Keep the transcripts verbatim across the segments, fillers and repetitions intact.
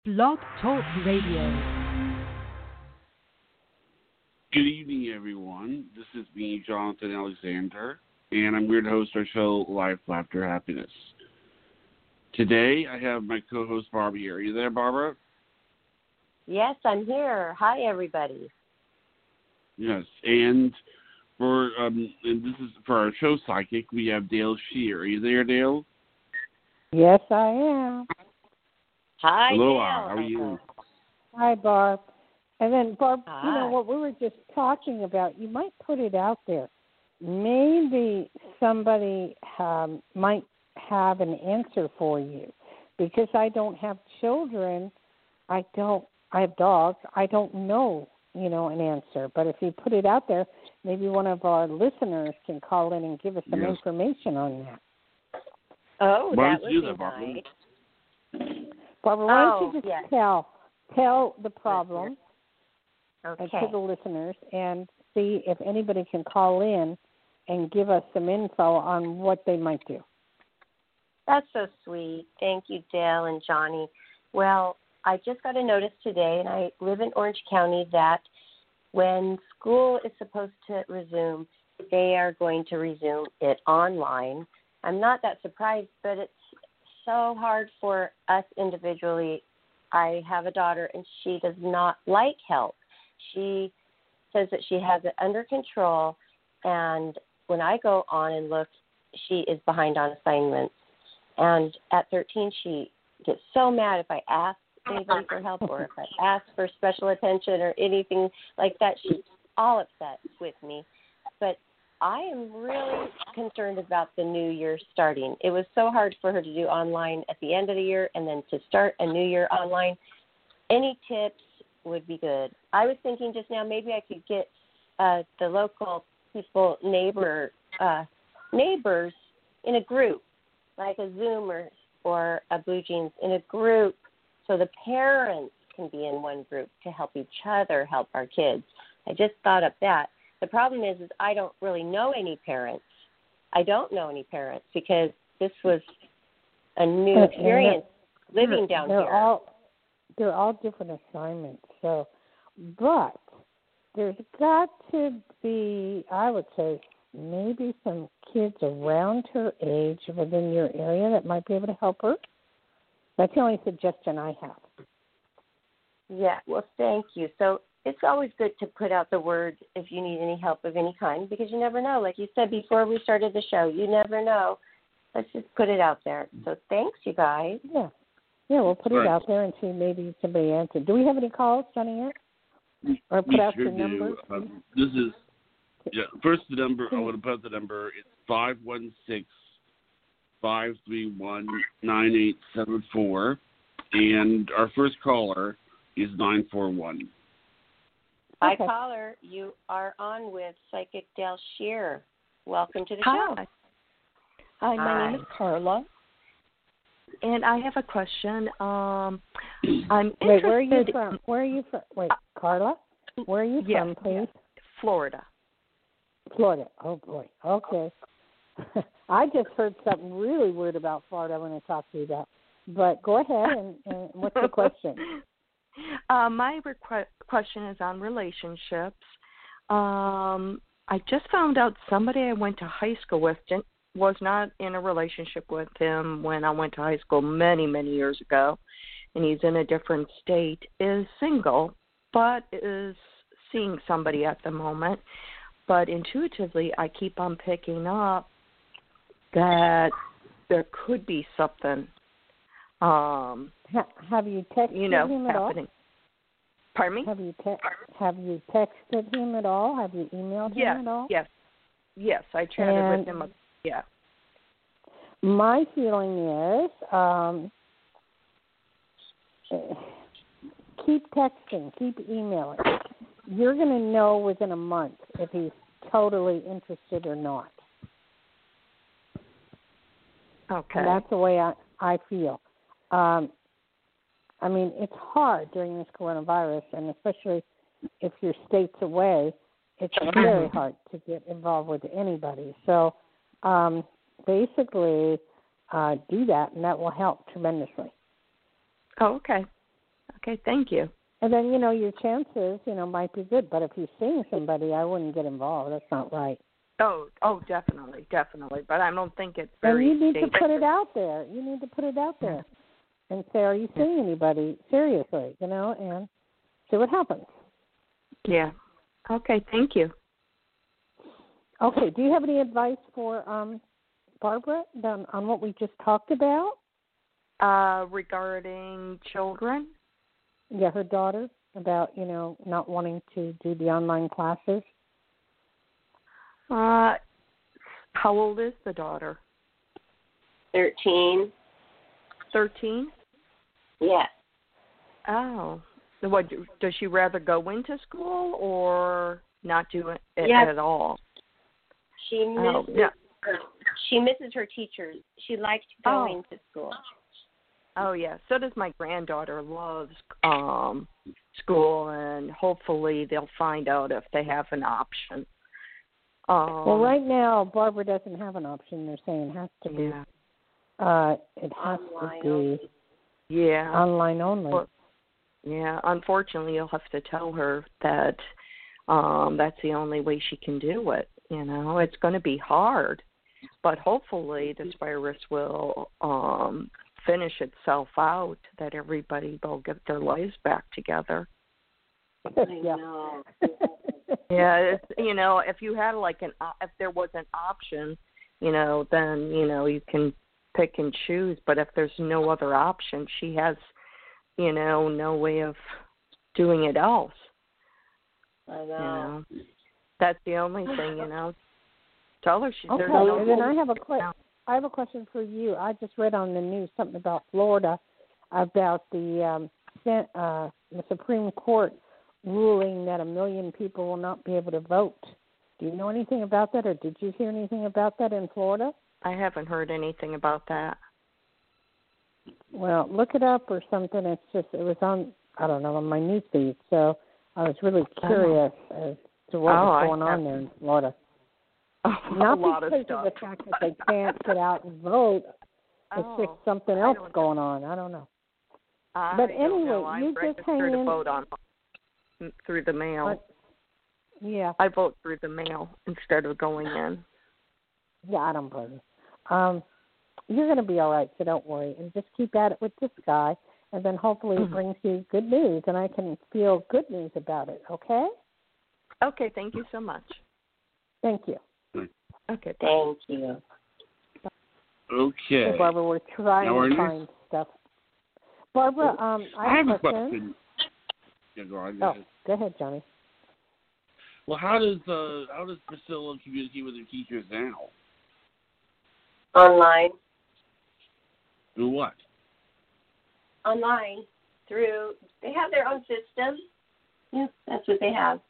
Blog Talk Radio. Good evening, everyone. This is me, Jonathan Alexander, and I'm here to host our show, Life, Laughter, Happiness. Today, I have my co-host, Barbara here. Are you there, Barbara? Yes, I'm here. Hi, everybody. Yes, and for um, and this is for our show psychic. We have Dale Shear. Are you there, Dale? Yes, I am. Hi, Hello, Dale. how are you? Hi, Barb. And then, Barb, Hi. you know what we were just talking about, you might put it out there. Maybe somebody um, might have an answer for you. Because I don't have children, I don't, I have dogs, I don't know, you know, an answer. But if you put it out there, maybe one of our listeners can call in and give us some Yes. information on that. Oh, Why that don't would you be do that, Barbara? nice. Barbara, why don't Oh, you just yes. tell, tell the problem Okay. and to the listeners and see if anybody can call in and give us some info on what they might do. That's so sweet. Thank you, Dale and Johnny. Well, I just got a notice today, and I live in Orange County, that when school is supposed to resume, they are going to resume it online. I'm not that surprised, but it's so hard for us individually. I have a daughter, and she does not like help. She says that she has it under control, and when I go on and look, she is behind on assignments. And at thirteen, she gets so mad if I ask anybody for help or if I ask for special attention or anything like that. She's all upset with me. But I am really concerned about the new year starting. It was so hard for her to do online at the end of the year and then to start a new year online. Any tips would be good. I was thinking just now maybe I could get uh, the local people, neighbor, uh, neighbors in a group, like a Zoom or, or a Blue Jeans in a group, so the parents can be in one group to help each other help our kids. I just thought of that. The problem is, is I don't really know any parents. I don't know any parents because this was a new experience living down they're here. All, they're all different assignments. So, but there's got to be, I would say, maybe some kids around her age within your area that might be able to help her. That's the only suggestion I have. Yeah, well, thank you. So it's always good to put out the word if you need any help of any kind, because you never know. Like you said before we started the show, you never know. Let's just put it out there. So thanks, you guys. Yeah. Yeah, we'll put Right. it out there and see maybe somebody answers. Do we have any calls, Johnny, yet? Or put We out sure the do. number? Um, this is, yeah, first the number, I want to put out the number. It's five one six, five three one, nine eight seven four. And our first caller is nine four one. Hi, Okay. caller. You are on with Psychic Dale Shear. Welcome to the Hi. show. Hi, my Hi. name is Carla, and I have a question. Um, I'm interested. Wait, where are you from? Where are you from? Wait, Carla? Where are you Yeah, from, please? Florida. Florida. Oh, boy. Okay. I just heard something really weird about Florida I want to talk to you about. But go ahead, and, and what's the question? Uh, my requ- question is on relationships. Um, I just found out somebody I went to high school with didn't, was not in a relationship with him when I went to high school many, many years ago, and he's in a different state, is single, but is seeing somebody at the moment. But intuitively, I keep on picking up that there could be something, um, Ha- have you texted you know, him at happening. Pardon me? all? Have you te- have you texted him at all? Have you emailed Yes, him at all? yes, yes. I chatted And with him. Yeah. my feeling is um, keep texting, keep emailing. You're going to know within a month if he's totally interested or not. Okay. And that's the way I, I feel. Um, I mean, it's hard during this coronavirus, and especially if your state's away, it's very hard to get involved with anybody. So um, basically, uh, do that, and that will help tremendously. Oh, okay. Okay, thank you. And then, you know, your chances, you know, might be good. But if you're seeing somebody, I wouldn't get involved. That's not right. Oh, oh, definitely, definitely. But I don't think it's very. And you need stable. to put it out there. You need to put it out there and say, are you seeing anybody seriously, you know, and see what happens. Yeah. Okay, thank you. Okay, do you have any advice for um, Barbara on, on what we just talked about? Uh, regarding children? Yeah, her daughter, about, you know, not wanting to do the online classes. Uh, how old is the daughter? Thirteen. Thirteen? Yes. Oh. So what, does she rather go into school or not do it Yes. at all? She misses, Oh, yeah. her, she misses her teachers. She liked going Oh. to school. Oh, yeah. So does my granddaughter. Loves um, school, and hopefully they'll find out if they have an option. Um, Well, right now, Barbara doesn't have an option. They're saying it has to be, yeah. uh, it has Online to only. be Yeah. online only. Well, yeah. Unfortunately, you'll have to tell her that um, that's the only way she can do it. You know, it's going to be hard, but hopefully this virus will um, finish itself out, that everybody will get their lives back together. I yeah. know. Yeah, it's, you know, if you had like an, if there was an option, you know, then, you know, you can pick and choose. But if there's no other option, she has, you know, no way of doing it else. I know. You know, that's the only thing, you know. Tell her she. Okay, There's no and then I have a que- I have a question for you. I just read on the news something about Florida, about the um, Sen- uh, the Supreme Court ruling that a million people will not be able to vote. Do you know anything about that, or did you hear anything about that in Florida? I haven't heard anything about that. Well, look it up or something. It's just it was on I don't know on my news feed, so I was really curious oh. as to what oh, was going I on there in Florida. Oh, Not a lot because of stuff. of the fact that they can't get out and vote. It's oh, just something else going on. I don't know. I But don't anyway, know. you I just hang registered in. to vote on through the mail. Uh, yeah. I vote through the mail instead of going in. Yeah, I don't blame you. Um, you're going to be all right, so don't worry. And just keep at it with this guy, and then hopefully Mm-hmm. it brings you good news, and I can feel good news about it, okay? Okay, thank you so much. Thank you. Okay, bye. Thank you. Okay. So, Barbara, we're trying Now, to are find stuff. Barbara, um, I, I have a question. question. Yeah, go on. Go Oh, ahead. go ahead, Johnny. Well, how does uh, how does Priscilla communicate with her teachers now? Online. Through what? Online. Through, they have their own system. Yeah, that's what they have.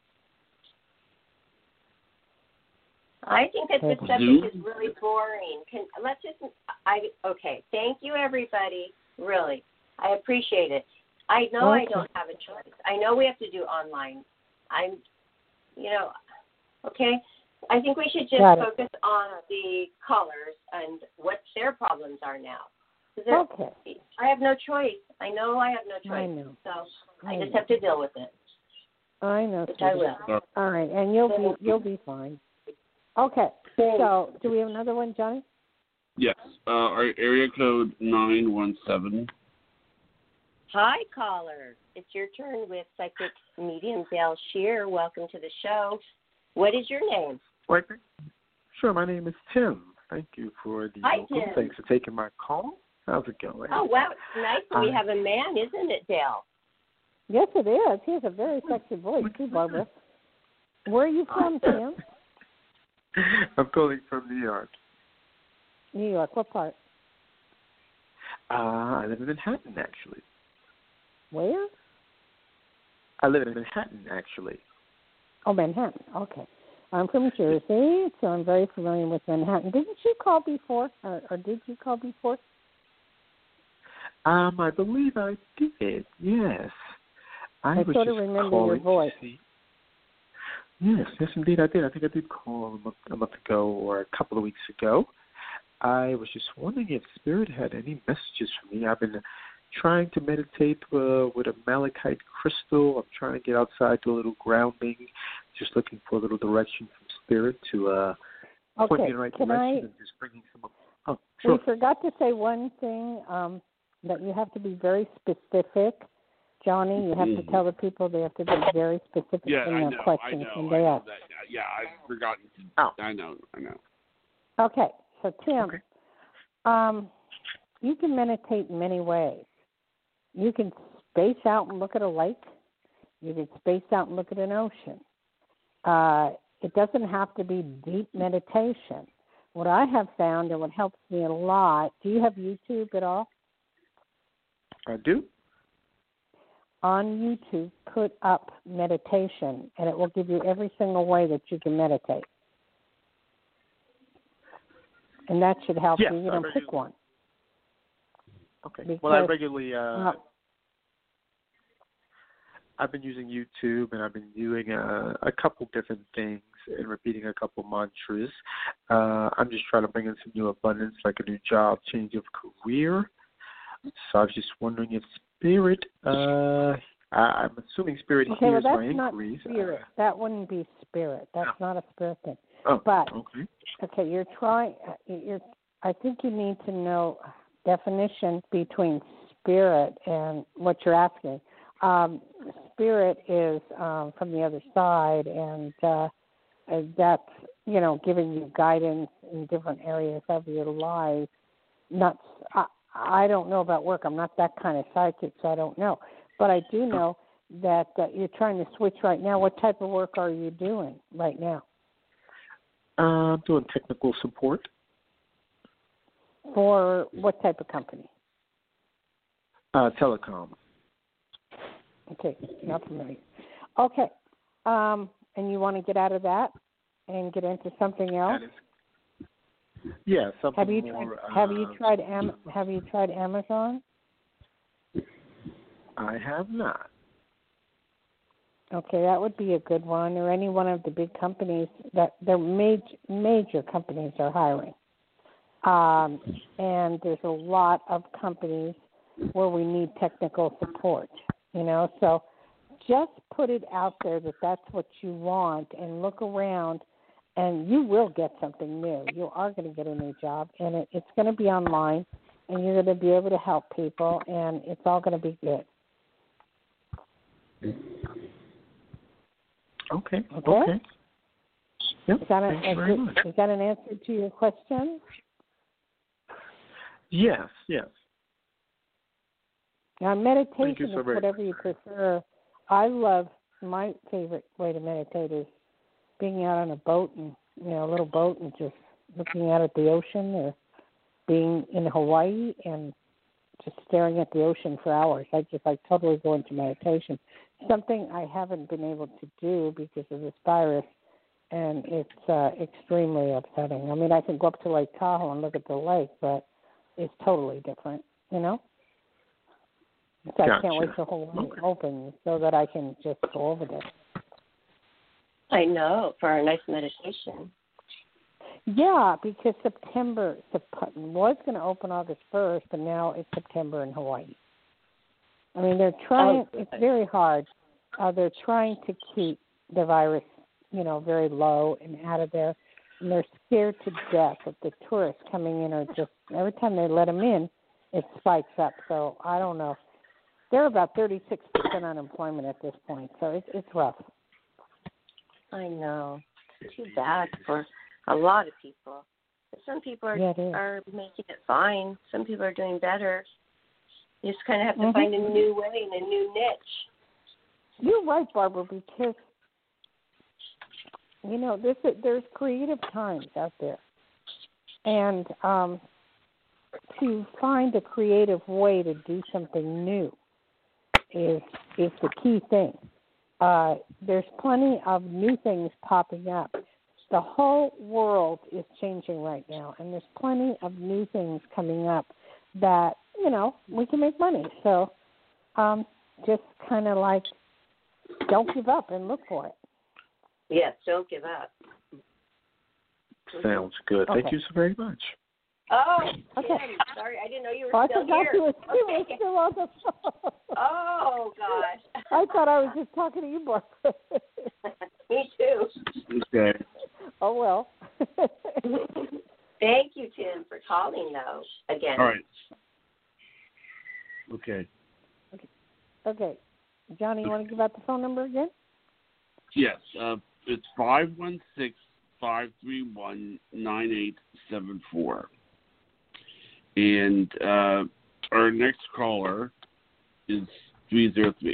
I think that this subject Zoom? is really boring. Can let's just I okay. Thank you, everybody. Really, I appreciate it. I know Okay. I don't have a choice. I know we have to do online. I'm, you know, okay. I think we should just Got it. focus on the callers and what their problems are now. 'Cause they're- Okay. I have no choice. I know I have no choice. I know. So I I just know. have to deal with it, I know. which I sweetie. will. All right, and you'll be you'll be fine. Okay. So, do we have another one, Johnny? Yes. Uh, our area code nine one seven. Hi, caller. It's your turn with Psychic Medium Dale Shear. Welcome to the show. What is your name? Wait, sure, my name is Tim. Thank you for the Hi, vocal. Tim. Thanks for taking my call. How's it going? Oh, wow. It's nice that we Uh, have a man, isn't it, Dale? Yes, it is. He has a very sexy voice too, Barbara. Where are you from, Tim? I'm calling from New York. New York. What part? Uh, I live in Manhattan, actually. Where? I live in Manhattan, actually. Oh, Manhattan. Okay. I'm from Jersey, so I'm very familiar with Manhattan. Didn't you call before, or, or did you call before? Um, I believe I did. Yes. I, I was sort of just remember calling your to voice. see- Yes, yes, indeed, I did. I think I did call a month, a month ago or a couple of weeks ago. I was just wondering if Spirit had any messages for me. I've been trying to meditate uh, with a malachite crystal. I'm trying to get outside, do a little grounding, just looking for a little direction from spirit to uh, okay. point me in the right Can direction I, and just bringing some. Oh, sure. We forgot to say one thing, um, that you have to be very specific. Johnny, you have mm-hmm. to tell the people they have to be very specific yeah, in I their know, questions I know, when I they know ask. that. Yeah, I've forgotten to. Oh. I know, I know. Okay, so Tim, Okay. um, you can meditate in many ways. You can space out and look at a lake. You can space out and look at an ocean. Uh, it doesn't have to be deep meditation. What I have found and what helps me a lot, do you have YouTube at all? I do. On YouTube, put up meditation, and it will give you every single way that you can meditate. And that should help yes, you. You know, pick one. Okay. Because, well, I regularly, uh, uh, I've been using YouTube, and I've been doing uh, a couple different things and repeating a couple mantras. Uh, I'm just trying to bring in some new abundance, like a new job, change of career. So I was just wondering if Spirit, uh, I, I'm assuming Spirit okay, hears well, my that's not inquiries. spirit. Uh, that wouldn't be spirit. That's oh. not a spirit thing. Oh, but okay. Okay, you're trying. You're. I think you need to know definition between spirit and what you're asking. Um, spirit is um, from the other side, and uh, that's you know giving you guidance in different areas of your life. Not. I, I don't know about work. I'm not that kind of psychic, so I don't know. But I do know that uh, you're trying to switch right now. What type of work are you doing right now? Uh, I'm doing technical support. For what type of company? Uh, telecom. Okay, not familiar. Okay, um, and you want to get out of that and get into something else? That is, yeah, something have you more. Tried, have uh, you tried Am- Have you tried Amazon? I have not. Okay, that would be a good one, or any one of the big companies that they're major major companies are hiring, um, and there's a lot of companies where we need technical support. You know, so just put it out there that that's what you want, and look around, and you will get something new. You are going to get a new job, and it, it's going to be online, and you're going to be able to help people, and it's all going to be good. Okay. Okay. Okay. Yep. Is that, a, Thank you a very good, much. is that an answer to your question? Yes. Yes. Now, meditation so is very whatever you prefer. I love, my favorite way to meditate is being out on a boat and, you know, a little boat and just looking out at the ocean, or being in Hawaii and just staring at the ocean for hours. I just like totally go into meditation. Something I haven't been able to do because of this virus, and it's uh, extremely upsetting. I mean, I can go up to Lake Tahoe and look at the lake, but it's totally different, you know? So Gotcha. I can't wait till Hawaii Okay. opens so that I can just go over there. I know, for a nice meditation. Yeah, because September was going to open August first, but now it's September in Hawaii. I mean, they're trying. Oh, it's very hard. Uh, they're trying to keep the virus, you know, very low and out of there, and they're scared to death that the tourists coming in are just every time they let them in, it spikes up. So I don't know. They're about thirty-six percent unemployment at this point, so it's it's rough. I know. Too bad for a lot of people. Some people are Yeah, it is. are making it fine. Some people are doing better. You just kind of have to Mm-hmm. find a new way and a new niche. You're right, Barbara, because you know there's there's creative times out there, and um, to find a creative way to do something new is is the key thing. Uh, there's plenty of new things popping up. The whole world is changing right now, and there's plenty of new things coming up that, you know, we can make money. So um, just kind of like don't give up and look for it. Yes, don't give up. Sounds good. Okay. Thank you so very much. Oh, Okay. Tim, sorry, I didn't know you were Oh, I still forgot here. you were, you were Okay. still on the phone. Oh, gosh. I thought I was just talking to you, Barbara. Me too. Okay. Oh, well. Thank you, Tim, for calling, though, again. All right. Okay. Okay. Johnny, you want to give out the phone number again? Yes. Uh, it's five one six, five three one, nine eight seven four. And uh, our next caller is three zero three.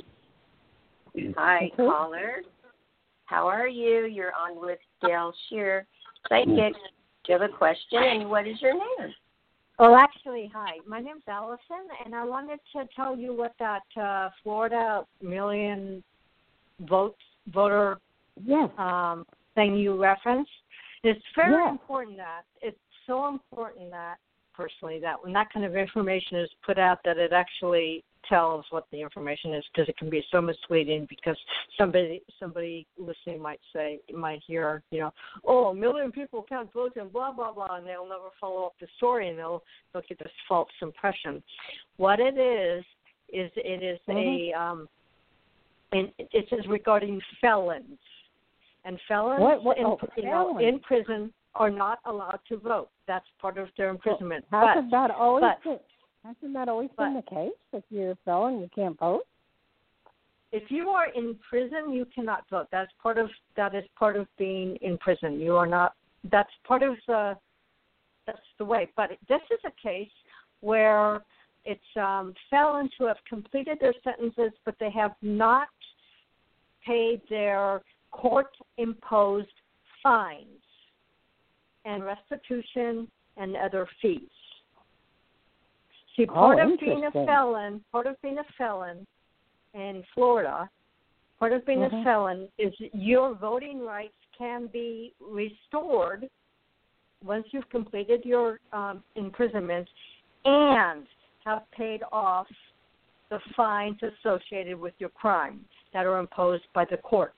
Hi, Okay. caller. How are you? You're on with Gail Shear, Psychic. Do you have a question, and what is your name? Well, actually, hi. My name's Allison, and I wanted to tell you what that uh, Florida million votes voter Yes. um, thing you referenced. It's very Yeah. important that it's so important that personally that when that kind of information is put out, that it actually tells what the information is, because it can be so misleading. Because somebody somebody listening might say might hear, you know, oh, a million people can't vote and blah blah blah, and they'll never follow up the story, and they'll they'll get this false impression. What it is is it is Mm-hmm. a um, and it is regarding felons, and felons What- what- in, oh, you know, felons. in prison are not allowed to vote. That's part of their imprisonment. Hasn't but, that always but, been, hasn't that always but, been the case? If you're a felon, you can't vote. if you are in prison, you cannot vote. That's part of that is part of being in prison. You are not. That's part of the. That's the way. But this is a case where it's um, felons who have completed their sentences, but they have not paid their court-imposed fines and restitution and other fees. See, part Oh, of being a interesting. felon, part of being a felon in Florida, part of being Mhm. a felon is your voting rights can be restored once you've completed your um, imprisonment and have paid off the fines associated with your crime that are imposed by the court.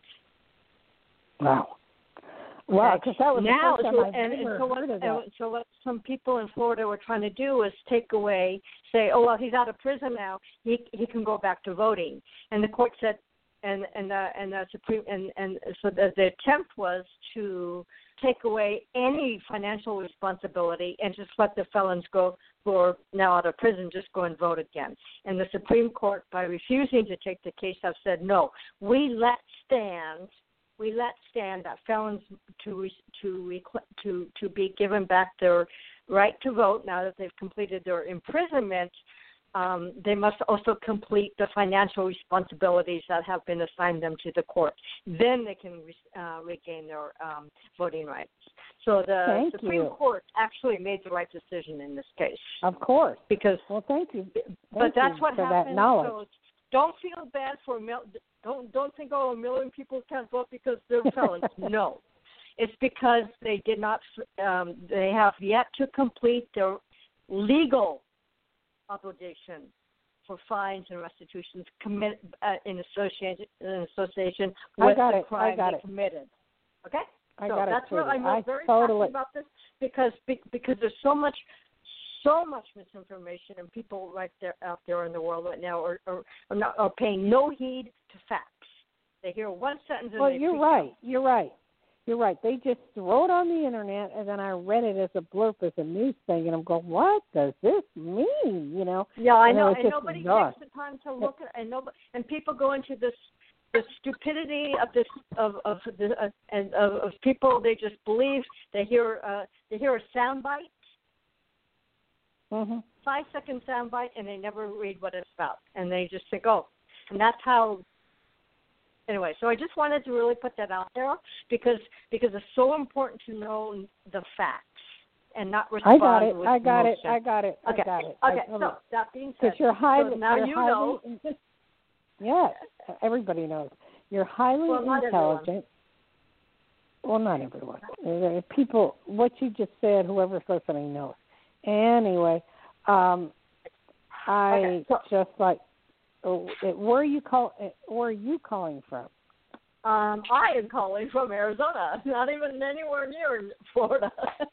Wow. Wow, because that was now, the first so, time I've and, ever and so, what, heard of that. and so what some people in Florida were trying to do is take away, say, oh, well, he's out of prison now, he he can go back to voting. And the court said, and and the, and the Supreme, and, and so the, the attempt was to take away any financial responsibility and just let the felons go who are now out of prison just go and vote again. And the Supreme Court, by refusing to take the case, have said, no, we let stand We let stand that felons to to to to be given back their right to vote now that they've completed their imprisonment. Um, they must also complete the financial responsibilities that have been assigned them to the court. Then they can uh, regain their um, voting rights. So the Thank Supreme you. Court actually made the right decision in this case. Of course. Because Well, thank you. but Thank that's you what for happened. that knowledge. So don't feel bad for a mil- don't don't think oh a million people can't vote because they're felons. No, it's because they did not. Um, they have yet to complete their legal obligation for fines and restitutions commit uh, in association in association I with got the it. I crime got they it. committed. Okay, I so got it, that's what sweetie. I'm I very totally- passionate about this because because there's so much. So much misinformation, and people right there out there in the world right now are are, are, not, are paying no heed to facts. They hear one sentence and Well, they you're freak right. out. You're right. You're right. They just throw it on the internet, and then I read it as a blurb, as a news thing, and I'm going, what does this mean? You know? Yeah, I And it know, was and just nobody bizarre. takes the time to look at, and nobody, and people go into this the stupidity of this of of the uh, and of, of people. They just believe. They hear uh, they hear a soundbite. Mm-hmm. Five second soundbite, and they never read what it's about, and they just think, oh, and that's how. Anyway, so I just wanted to really put that out there because because it's so important to know the facts and not respond I got it. with I got emotion. it. I got it. Okay. I got it. Okay. I totally, So that being said, because you're highly, so now you're you highly, know. Yes, everybody knows. You're highly Well, not intelligent. Well, not everyone. Uh, People, what you just said, whoever's listening knows. Anyway, um, I Okay, so- just like. Oh, it- where are you call? uh, Where are you calling from? Um, I am calling from Arizona, not even anywhere near Florida.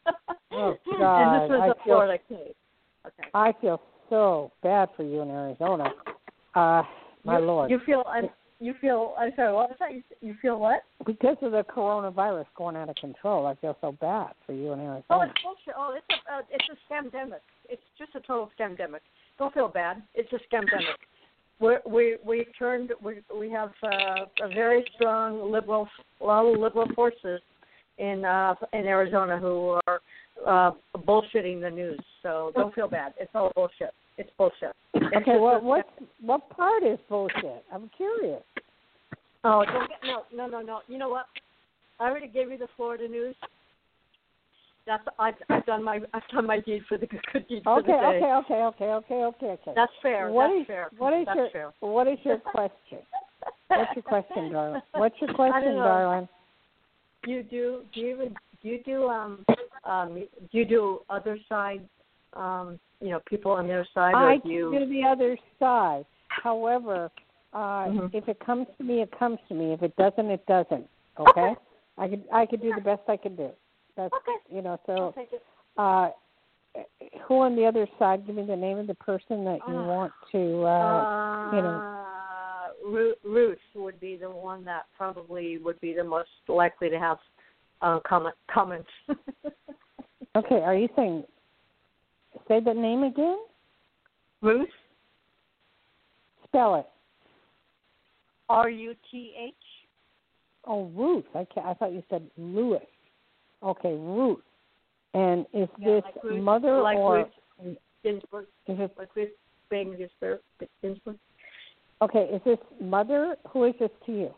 Oh, God. And this was I a feel, Florida case. Okay. I feel so bad for you in Arizona. Uh, my you, Lord. You feel, I'm, you feel, I'm sorry, what was that? You, you feel what? Because of the coronavirus going out of control, I feel so bad for you in Arizona. Oh, it's bullshit. Oh, it's a, uh, it's a scamdemic. It's just a total scamdemic. Don't feel bad. It's a scamdemic. We we we turned we we have uh, a very strong liberal, a lot of liberal forces in uh, in Arizona who are uh, bullshitting the news. So don't feel bad. It's all bullshit. It's bullshit. It's Okay, well, what what part is bullshit? I'm curious. Oh, don't get no no no no. You know what? I already gave you the Florida news. That's I've I've done my I've done my deed for the good deed for Okay, the day. okay, okay, okay, okay, okay, okay. That's fair. What That's is, fair. What is That's your fair. What is your question? What's your question, darling? What's your I question, don't know. darling? You do do you even do you do um um do you do other side um you know people on their side or I do you do the other side. However, uh, mm-hmm. if it comes to me, it comes to me. If it doesn't, it doesn't. Okay? Okay. I could I could do the best I could do. That's Okay. you know. So, I'll take it. uh, who on the other side? Give me the name of the person that you Uh, want to. Uh, uh, you know. Ru- Ruth would be the one that probably would be the most likely to have uh, comment comments. Okay. Are you saying? Say the name again. Ruth. Spell it. R U T H. Oh, Ruth. I ca I thought you said Lewis. Okay, Ruth. And is Yeah, this like Ruth, mother like or Ruth Ginsburg? is it Like Ruth Bader Ginsburg. Ginsburg. okay? Is this mother? Who is this to you?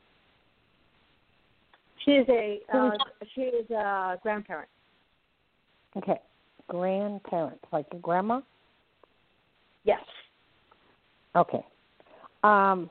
She is a Who uh, is- she is a grandparent. Okay, grandparent, like a grandma. Yes. Okay. Um,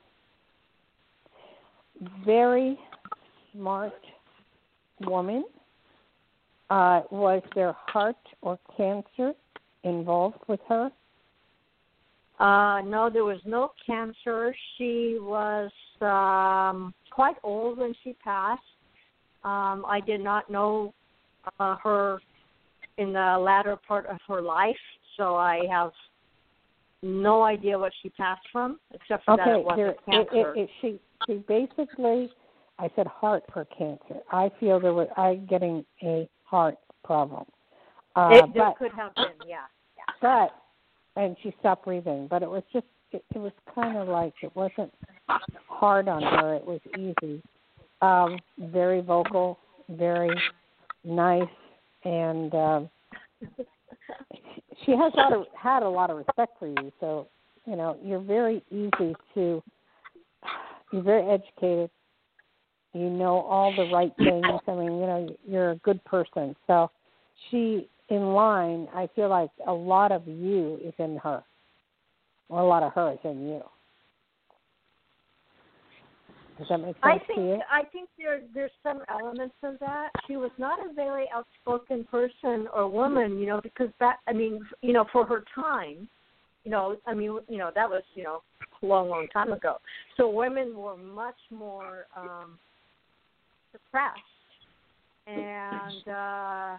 very smart woman. Uh, was there heart or cancer involved with her? Uh, no, there was no cancer. She was um, quite old when she passed. Um, I did not know uh, her in the latter part of her life, so I have no idea what she passed from, except for Okay, that it wasn't here, it, cancer. it, it, she she basically, I said heart for cancer. I feel there was I getting a heart problem. Uh, it there but, could have been, yeah. But and she stopped breathing. But it was just it, it was kind of like it wasn't hard on her. It was easy. Um, very vocal, very nice, and um, she has a lot of, had a lot of respect for you. So you know you're very easy to. You're very educated. You know all the right things. I mean, you know, you're a good person. So she, in line, I feel like a lot of you is in her. Or a lot of her is in you. Does that make sense I think to you? I think there there's some elements of that. She was not a very outspoken person or woman, you know, because that I mean, you know, for her time, you know, I mean, you know, that was, you know, a long, long time ago. So women were much more um, suppressed, and uh,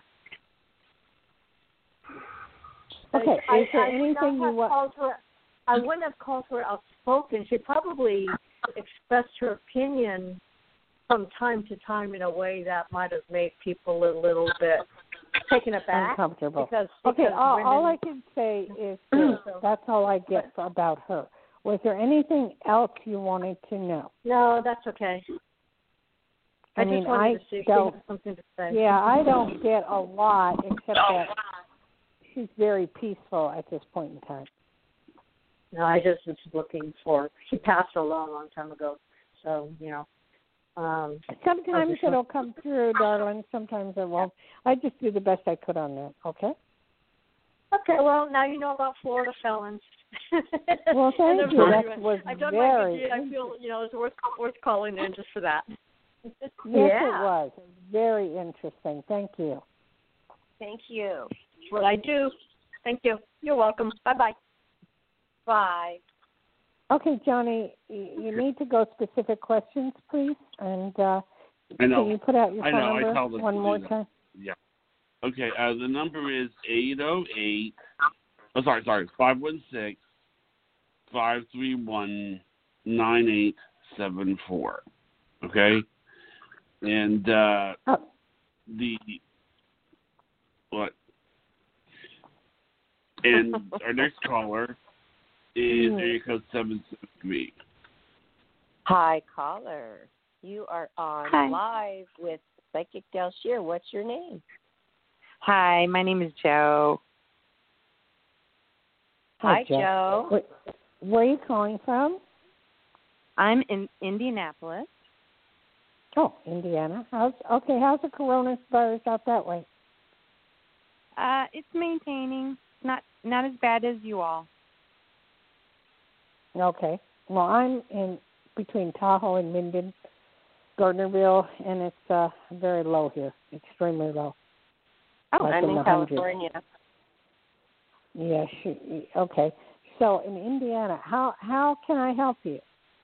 Okay. I, Is there I, I anything you want? her, I wouldn't have called her outspoken. She probably expressed her opinion from time to time in a way that might have made people a little bit taken aback. Uncomfortable. Because, okay, because all, women, all I can say is this. That's all I get about her. Was there anything else you wanted to know? No, that's okay. I, I just mean, wanted I to see if don't. she had something to say. Yeah, I don't get a lot, except that she's very peaceful at this point in time. No, I just was looking for. She passed a long, long time ago. So you know. Um, Sometimes it'll come through, darling. Sometimes it won't. I just do the best I could on that. Okay. Okay. Well, now you know about Florida felons. Well, thank And you. they're That very- was I've done very. my good deed. I feel you know it's worth worth calling in just for that. Yes, yeah. it was. Very interesting. Thank you. Thank you. That's what I do. Thank you. You're welcome. Bye-bye. Bye. Okay, Johnny, you need to go specific questions, please. And uh, I know. can you put out your I phone know. I number tell them one to do more that. time? Yeah. Okay, uh, the number is eight oh eight, oh, sorry, sorry, five one six, five three one, nine eight seven four. Okay? And uh, Oh. the, what? And our next caller is area code seven seven three. Hi, caller. You are on Hi. live with Psychic Del Shear. What's your name? Hi, my name is Joe. Hi, Hi, Joe. Joe. Where, where are you calling from? I'm in Indianapolis. Oh, Indiana. How's okay? How's the coronavirus out that way? Uh, it's maintaining, not not as bad as you all. Okay. Well, I'm in between Tahoe and Minden, Gardnerville, and it's uh, very low here, extremely low. Oh, like I'm in in the hundreds. California. Yeah. She, okay. So in Indiana, how how can I help you?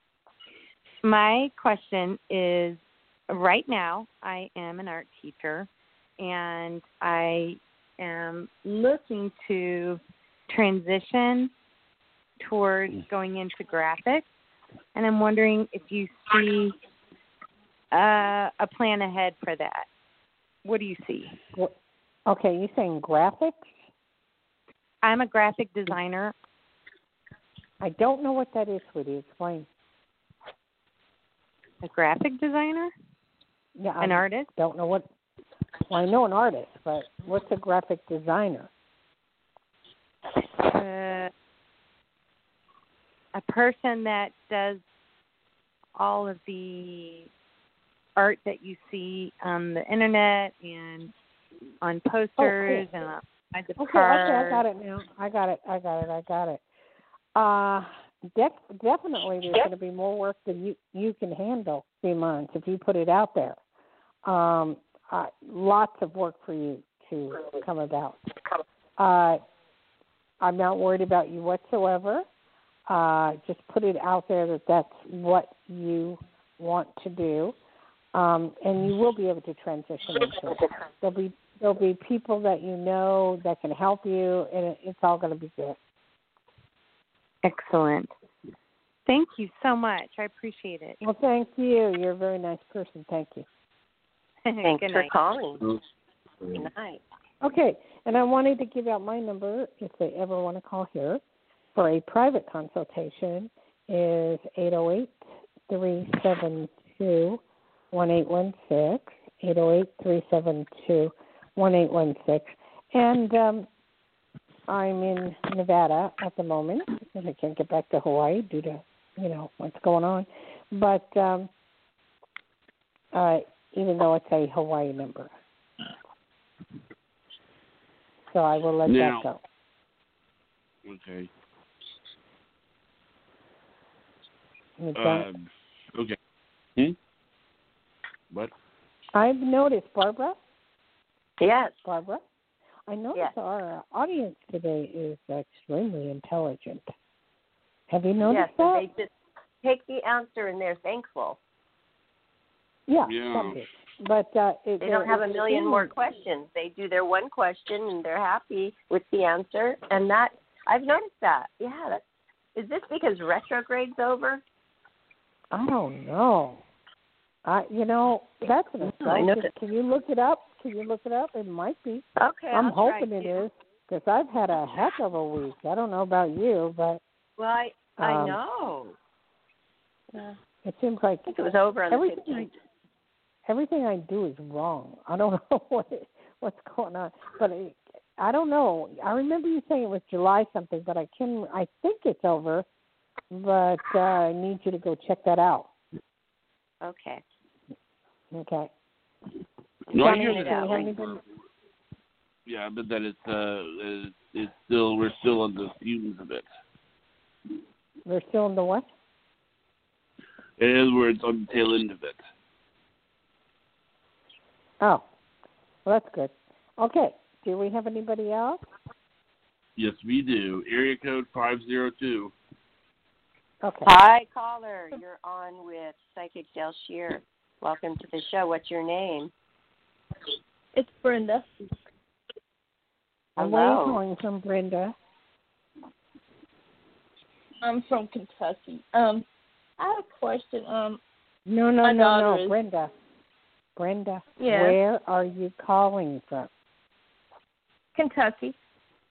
My question is, right now I am an art teacher, and I am looking to transition towards going into graphics, and I'm wondering if you see uh, a plan ahead for that. What do you see? What, okay, you saying graphics? I'm a graphic designer. I don't know what that is, sweetie. Explain. A graphic designer? Yeah, An I artist? don't know what. Well, I know an artist, but what's a graphic designer? Uh, a person that does all of the art that you see on the internet and on posters oh, cool. and on the Okay, cars. okay, I got it now. I got it. I got it. I got it. Uh, def- definitely, there's going to be more work than you you can handle. Three months if you put it out there. Um, uh, lots of work for you to come about. Uh, I'm not worried about you whatsoever. Uh, just put it out there that that's what you want to do, um, and you will be able to transition into it. There'll be there'll be people that you know that can help you, and it, it's all going to be good. Excellent. Thank you so much. I appreciate it. Well, thank you. You're a very nice person. Thank you. Thanks Good for night. calling. Good night. Okay, and I wanted to give out my number if they ever want to call here for a private consultation is eight oh eight, three seven two, one eight one six, eight oh eight, three seven two, one eight one six. And um, I'm in Nevada at the moment, and I can't get back to Hawaii due to, you know, what's going on. But um, uh, even though it's a Hawaii number. So I will let Now, that go. Okay. Is that- Um, okay. Hmm? What? I've noticed, Barbara, Yes. Barbara, I noticed Yes. our audience today is extremely intelligent. Have you noticed Yes, that? and they just take the answer and they're thankful. Yeah, Yeah. some do. But uh, it, They don't have a it's million extremely- more questions. They do their one question and they're happy with the answer. And that I've noticed that. Yeah. That's, is this because retrograde's over? I don't know. I, you know, that's an I assumption. noticed. Can you look it up? Can you look it up? It might be. Okay. I'm I'll hoping try it to. is because I've had a heck of a week. I don't know about you, but Well, I I Um, know. Yeah. it seems like I think it was over on the everything fifteenth. I, everything I do is wrong. I don't know what it, what's going on, but it, I don't know. I remember you saying it was July something, but I can I think it's over. But uh, I need you to go check that out. Okay. Okay. No, I Johnny, hear do you that. have anything? Yeah, but that it's uh, it's, it's still we're still on the fumes of it. They're still in the what? In other words, on the tail end of it. Oh, well, that's good. Okay. Do we have anybody else? Yes, we do. Area code five zero two. Okay. Hi, caller. You're on with Psychic Del Shear. Welcome to the show. What's your name? It's Brenda. And where are you Hello. calling from, Brenda? I'm from Kentucky. Um, I have a question. Um, No, no, my no, daughter no, is- Brenda. Brenda, Yes. where are you calling from? Kentucky.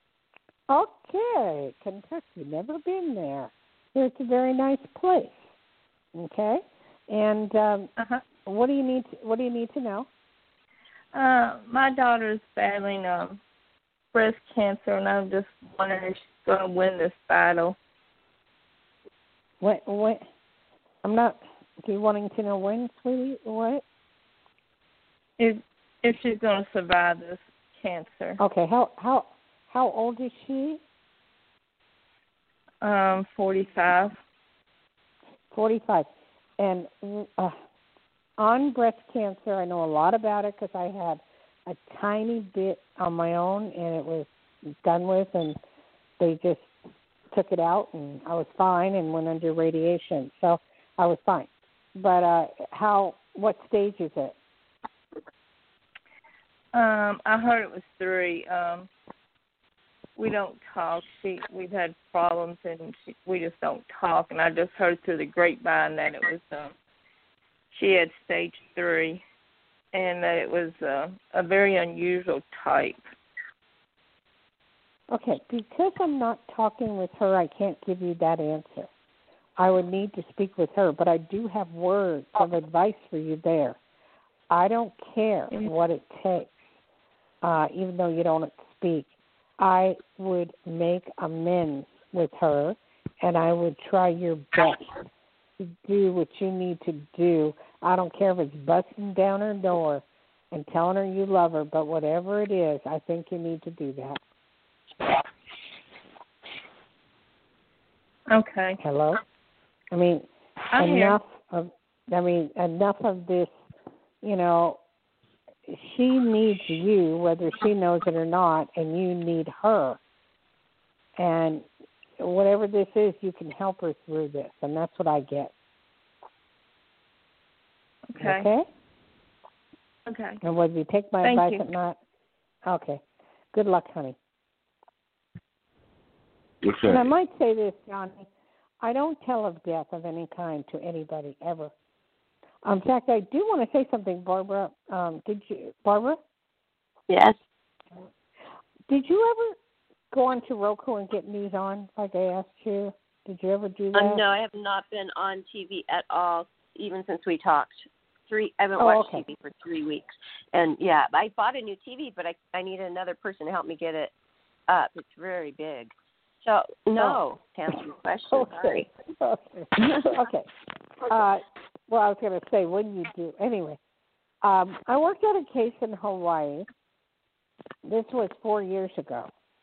Okay, Kentucky. Never been there. It's a very nice place. Okay, and um, Uh-huh. what do you need? To, what do you need to know? Uh, my daughter is battling um, breast cancer, and I'm just wondering if she's going to win this battle. What? What? I'm not. Do you wanting to know when, sweetie? What? If if she's going to survive this cancer. Okay. How how how old is she? Um, forty-five. Forty-five. And uh, on breast cancer, I know a lot about it because I had a tiny bit on my own, and it was done with, and they just took it out, and I was fine and went under radiation, so I was fine. But uh, how? What stage is it? Um, I heard it was three. Um, we don't talk. She, we've had problems, and she, we just don't talk. And I just heard through the grapevine that it was um, she had stage three, and that it was uh, a very unusual type. Okay, because I'm not talking with her, I can't give you that answer. I would need to speak with her, but I do have words of advice for you there. I don't care what it takes, uh, even though you don't speak. I would make amends with her, and I would try your best to do what you need to do. I don't care if it's busting down her door and telling her you love her, but whatever it is, I think you need to do that. Okay. Hello? I mean, I'm enough here. of, I mean, enough of this, you know, she needs you, whether she knows it or not, and you need her. And whatever this is, you can help her through this, and that's what I get. Okay. Okay? Okay. And whether you take my Thank advice you. or not, okay. Good luck, honey. Okay. And I might say this, Johnny. I don't tell of death of any kind to anybody ever. In fact, I do want to say something, Barbara. Um, did you, Barbara? Yes. Did you ever go on to Roku and get news on, like I asked you? Did you ever do that? Um, no, I have not been on T V at all, even since we talked. Three. I haven't Oh, watched okay. T V for three weeks. And yeah, I bought a new T V, but I I need another person to help me get it up. It's very big. So no, to answer your question. Okay. Sorry. Okay. Okay. Uh, well, I was going to say, when you do. Anyway, um, I worked on a case in Hawaii. This was four years ago.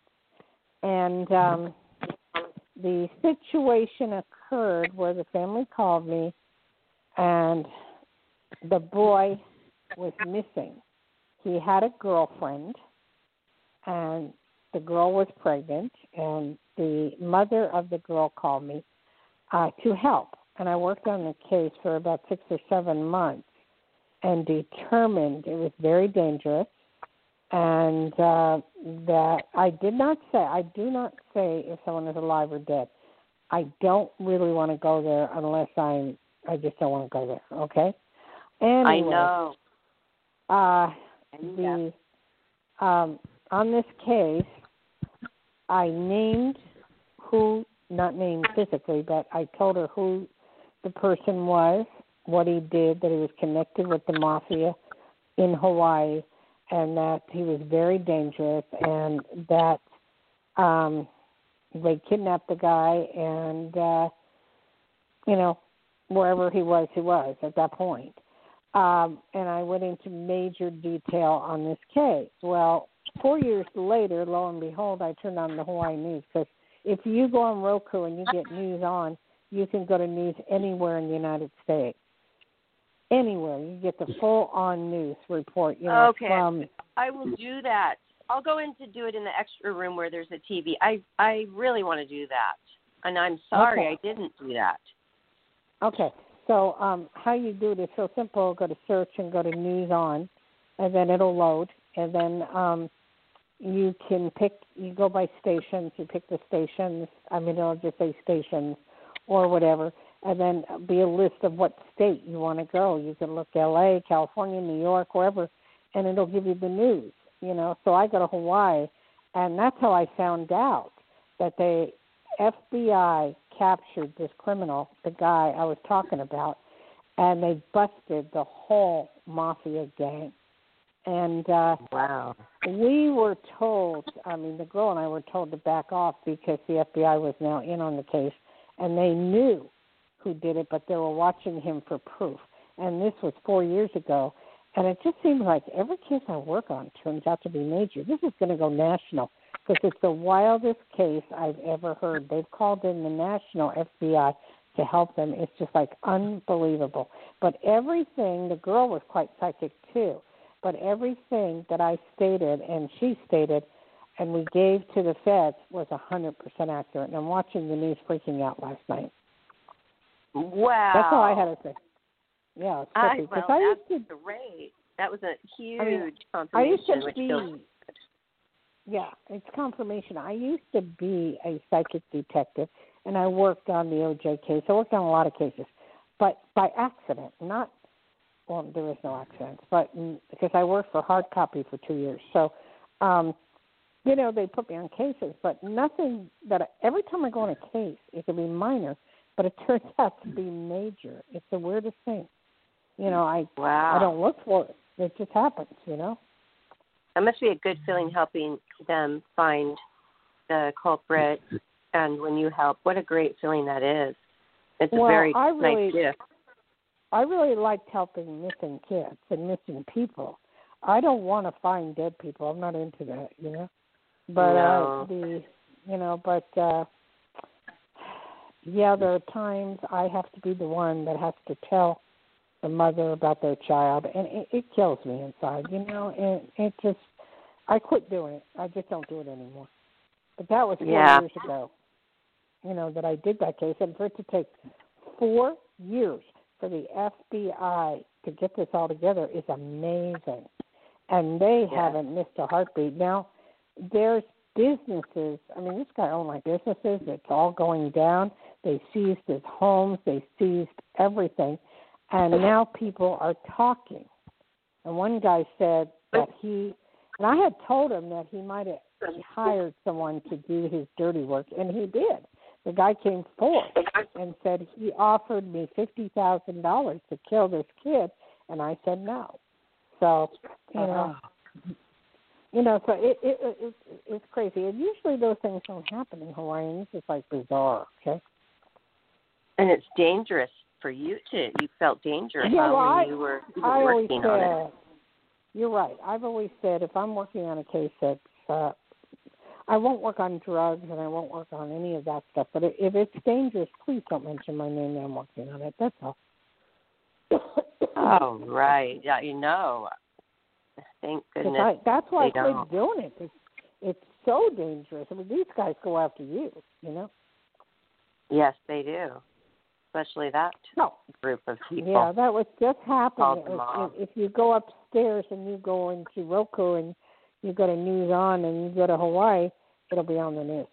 And um, the situation occurred where the family called me, and the boy was missing. He had a girlfriend, and the girl was pregnant, and the mother of the girl called me uh, to help. And I worked on the case for about six or seven months and determined it was very dangerous, and uh, that I did not say, I do not say if someone is alive or dead. I don't really want to go there unless I'm, I just don't want to go there, okay? Anyway, I know. Uh, Yeah. the um, on this case, I named who, not named physically, but I told her who the person was, what he did, that he was connected with the mafia in Hawaii, and that he was very dangerous, and that um, they kidnapped the guy, and, uh, you know, wherever he was, he was at that point. Um, and I went into major detail on this case. Well, four years later, lo and behold, I turned on the Hawaii News, because if you go on Roku and you get news on, you can go to news anywhere in the United States. Anywhere. You get the full-on news report, you know, Okay. from... I will do that. I'll go in to do it in the extra room where there's a T V. I I really want to do that, and I'm sorry Okay. I didn't do that. Okay. So um, how you do it is so simple. Go to search and go to news on, and then it'll load. And then um, you can pick, you go by stations, you pick the stations, I mean, it'll just say stations or whatever, and then be a list of what state you want to go. You can look L A, California, New York, wherever, and it'll give you the news, you know. So I go to Hawaii, and that's how I found out that the F B I captured this criminal, the guy I was talking about, and they busted the whole mafia gang. And uh, wow, we were told, I mean, the girl and I were told to back off because the F B I was now in on the case, and they knew who did it, but they were watching him for proof. And this was four years ago, and it just seems like every case I work on turns out to be major. This is going to go national because it's the wildest case I've ever heard. They've called in the national F B I to help them. It's just like unbelievable. But everything, the girl was quite psychic too, but everything that I stated and she stated and we gave to the feds was one hundred percent accurate. And I'm watching the news freaking out last night. Wow. That's all I had to say. Yeah, it's I, tricky. well, I that's used to, great. That was a huge I mean, confirmation. I used to which be, feels yeah, it's confirmation. I used to be a psychic detective, and I worked on the O J case. I worked on a lot of cases, but by accident, not, well, there is no accidents, but mm, because I worked for Hard Copy for two years. So, um, you know, they put me on cases, but nothing that, I, every time I go on a case, it can be minor, but it turns out to be major. It's the weirdest thing. You know, I wow. I don't look for it. It just happens, you know. That must be a good feeling helping them find the culprit, and when you help, what a great feeling that is. It's well, a very I really, nice gift. I really liked helping missing kids and missing people. I don't want to find dead people. I'm not into that, you know. But no. uh, the, you know, but uh, yeah, there are times I have to be the one that has to tell the mother about their child, and it, it kills me inside, you know, and it just, I quit doing it. I just don't do it anymore. But that was four yeah. years ago, you know, that I did that case, and for it to take four years for the F B I to get this all together is amazing, and they yeah. haven't missed a heartbeat. Now, there's businesses, I mean, this guy owned like businesses, it's all going down. They seized his homes, they seized everything. And now people are talking. And one guy said that he, and I had told him that he might have hired someone to do his dirty work, and he did. The guy came forth and said he offered me fifty thousand dollars to kill this kid, and I said no. So, you know, you know, so it, it, it it's crazy. And usually those things don't happen in Hawaii, and this is like bizarre, okay? And it's dangerous for you to, you felt danger yeah, well, when I, you were, you were I always working said, on it. You're right. I've always said if I'm working on a case that uh, I won't work on drugs and I won't work on any of that stuff, but if it's dangerous, please don't mention my name that I'm working on it. That's all. Oh, right. Yeah, you know. Thank goodness. I, that's why I quit don't. doing it. It's, it's so dangerous. I mean, these guys go after you, you know? Yes, they do. Especially that no. group of people. Yeah, that was just happening. If, if you go upstairs and you go into Roku and you go to News On and you go to Hawaii, it'll be on the news.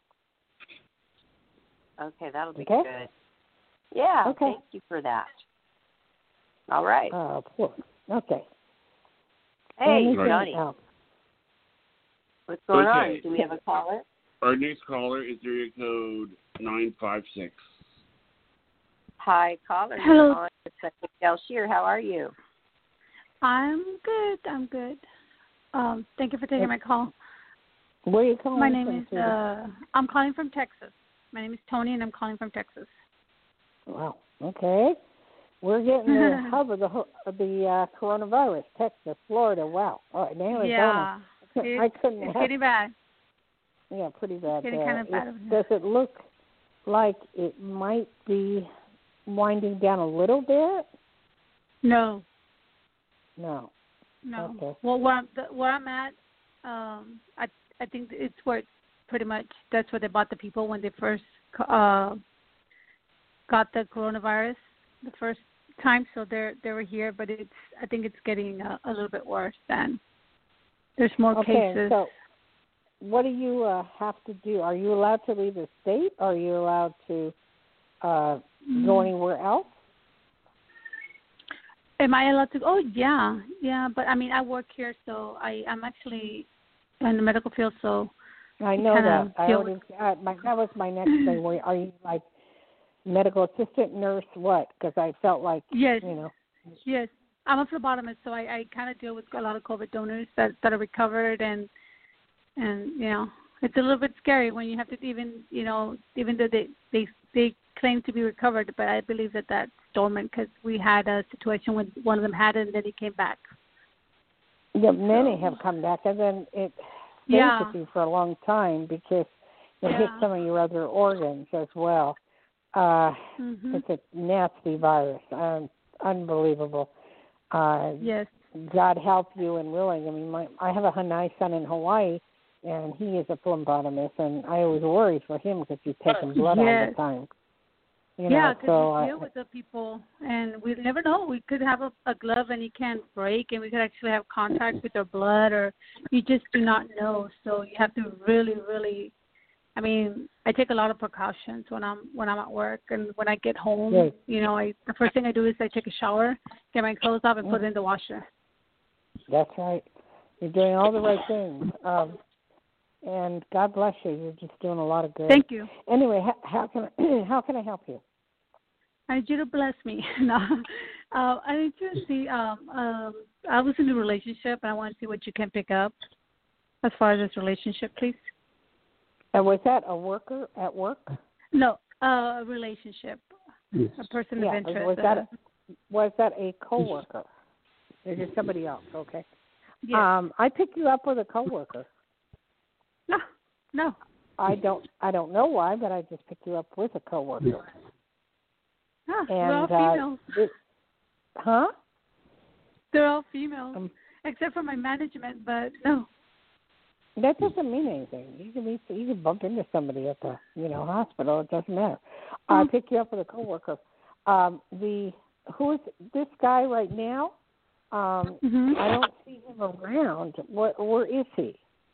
Okay, that'll be okay? good. Yeah, okay. Thank you for that. All right. Uh, poor. Okay. Hey, right. Johnny. Else? What's going okay. on? Do we have a caller? Our next caller is area code nine five six. Hi, caller. Hello. It's Gail Shear. How are you? I'm good. I'm good. Um, thank you for taking my call. Where are you calling My from? name is, uh, I'm calling from Texas. My name is Tony, and I'm calling from Texas. Wow. Okay. We're getting the hub of the, of the uh, coronavirus. Texas, Florida. Wow. All right, Arizona. Yeah. It's, I couldn't it's have, getting bad. Yeah, pretty bad. It's getting uh, kind of bad. It, does it look like it might be winding down a little bit? No. No. No. Okay. Well, where I'm, the, where I'm at, um, I I think it's where it's pretty much that's where they bought the people when they first uh, got the coronavirus the first time. So they they were here, but it's I think it's getting a, a little bit worse. Than there's more okay, cases. So what do you uh, have to do? Are you allowed to leave the state? Are you allowed to uh, mm. go anywhere else? Am I allowed to? Oh, yeah, yeah. But I mean, I work here, so I I'm actually in the medical field, so I know that. I deal already, uh, my, that was my next thing. Where are you like medical assistant, nurse, what? Because I felt like yes, you know. Yes, I'm a phlebotomist, so I, I kind of deal with a lot of COVID donors that that are recovered, and and you know it's a little bit scary when you have to even you know even though they they they claim to be recovered, but I believe that that's dormant because we had a situation when one of them had it and then he came back. Yeah, many so, have come back, and then it stays yeah. with you for a long time because it yeah. hits some of your other organs as well. Uh, mm-hmm. It's a nasty virus, um, unbelievable. Uh, yes. God help you and willing. I mean, my, I have a Hanai son in Hawaii, and he is a phlebotomist, and I always worry for him because he's taking blood yes. all the time. You yeah, because so, we deal I, with the people, and we never know. We could have a, a glove and it can break, and we could actually have contact with their blood, or you just do not know. So you have to really, really. I mean, I take a lot of precautions when I'm when I'm at work, and when I get home. yes. You know, I the first thing I do is I take a shower, get my clothes off, and mm. put it in the washer. That's right. You're doing all the right things. Um, and God bless you. You're just doing a lot of good. Thank you. Anyway, how, how can I, how can I help you? I need you to bless me. no, uh, I need you to see. Um, um, I was in a relationship, and I want to see what you can pick up as far as this relationship, please. And was that a worker at work? No, uh, a relationship, yes. a person yeah, of interest. Was that a, was that a coworker? Or just somebody else? Okay. Yes. Um, I picked you up with a coworker. No, no. I don't. I don't know why, but I just picked you up with a coworker. Ah, and, we're all females. Uh, it, huh? They're all females, um, except for my management. But no. That doesn't mean anything. You can meet, you can bump into somebody at the you know hospital. It doesn't matter. Mm-hmm. I picked you up with a coworker. Um, the who is this guy right now? Um, mm-hmm. I don't see him around. Where, where is he?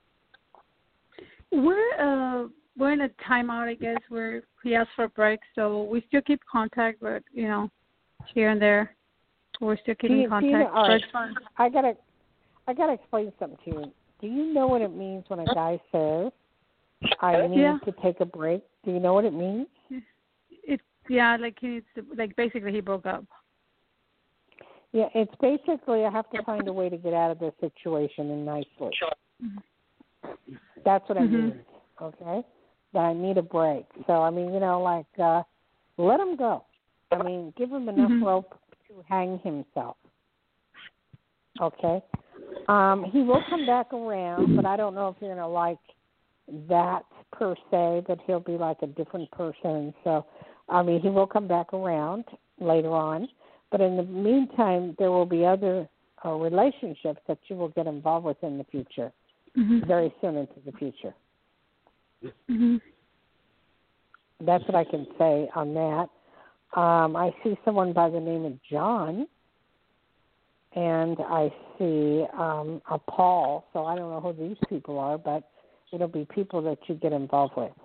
We're uh we're in a timeout, I guess, where he asked for a break, so we still keep contact, but you know, here and there, we're still keeping you, contact. You know, all right. It's fun. I gotta, I gotta explain something to you. Do you know what it means when a guy says, "I need yeah. to take a break"? Do you know what it means? It's yeah, like he needs to, like basically he broke up. Yeah, it's basically I have to find a way to get out of this situation and nicely. Mm-hmm. That's what I mm-hmm. mean, okay? That I need a break. So, I mean, you know, like, uh, let him go. I mean, give him enough mm-hmm. rope to hang himself, okay? Um, he will come back around, but I don't know if you're going to like that per se, but he'll be like a different person. So, I mean, he will come back around later on. But in the meantime, there will be other uh, relationships that you will get involved with in the future. Mm-hmm. Very soon into the future. Mm-hmm. That's what I can say on that. Um, I see someone by the name of John, and I see um, a Paul. So I don't know who these people are, but it'll be people that you get involved with.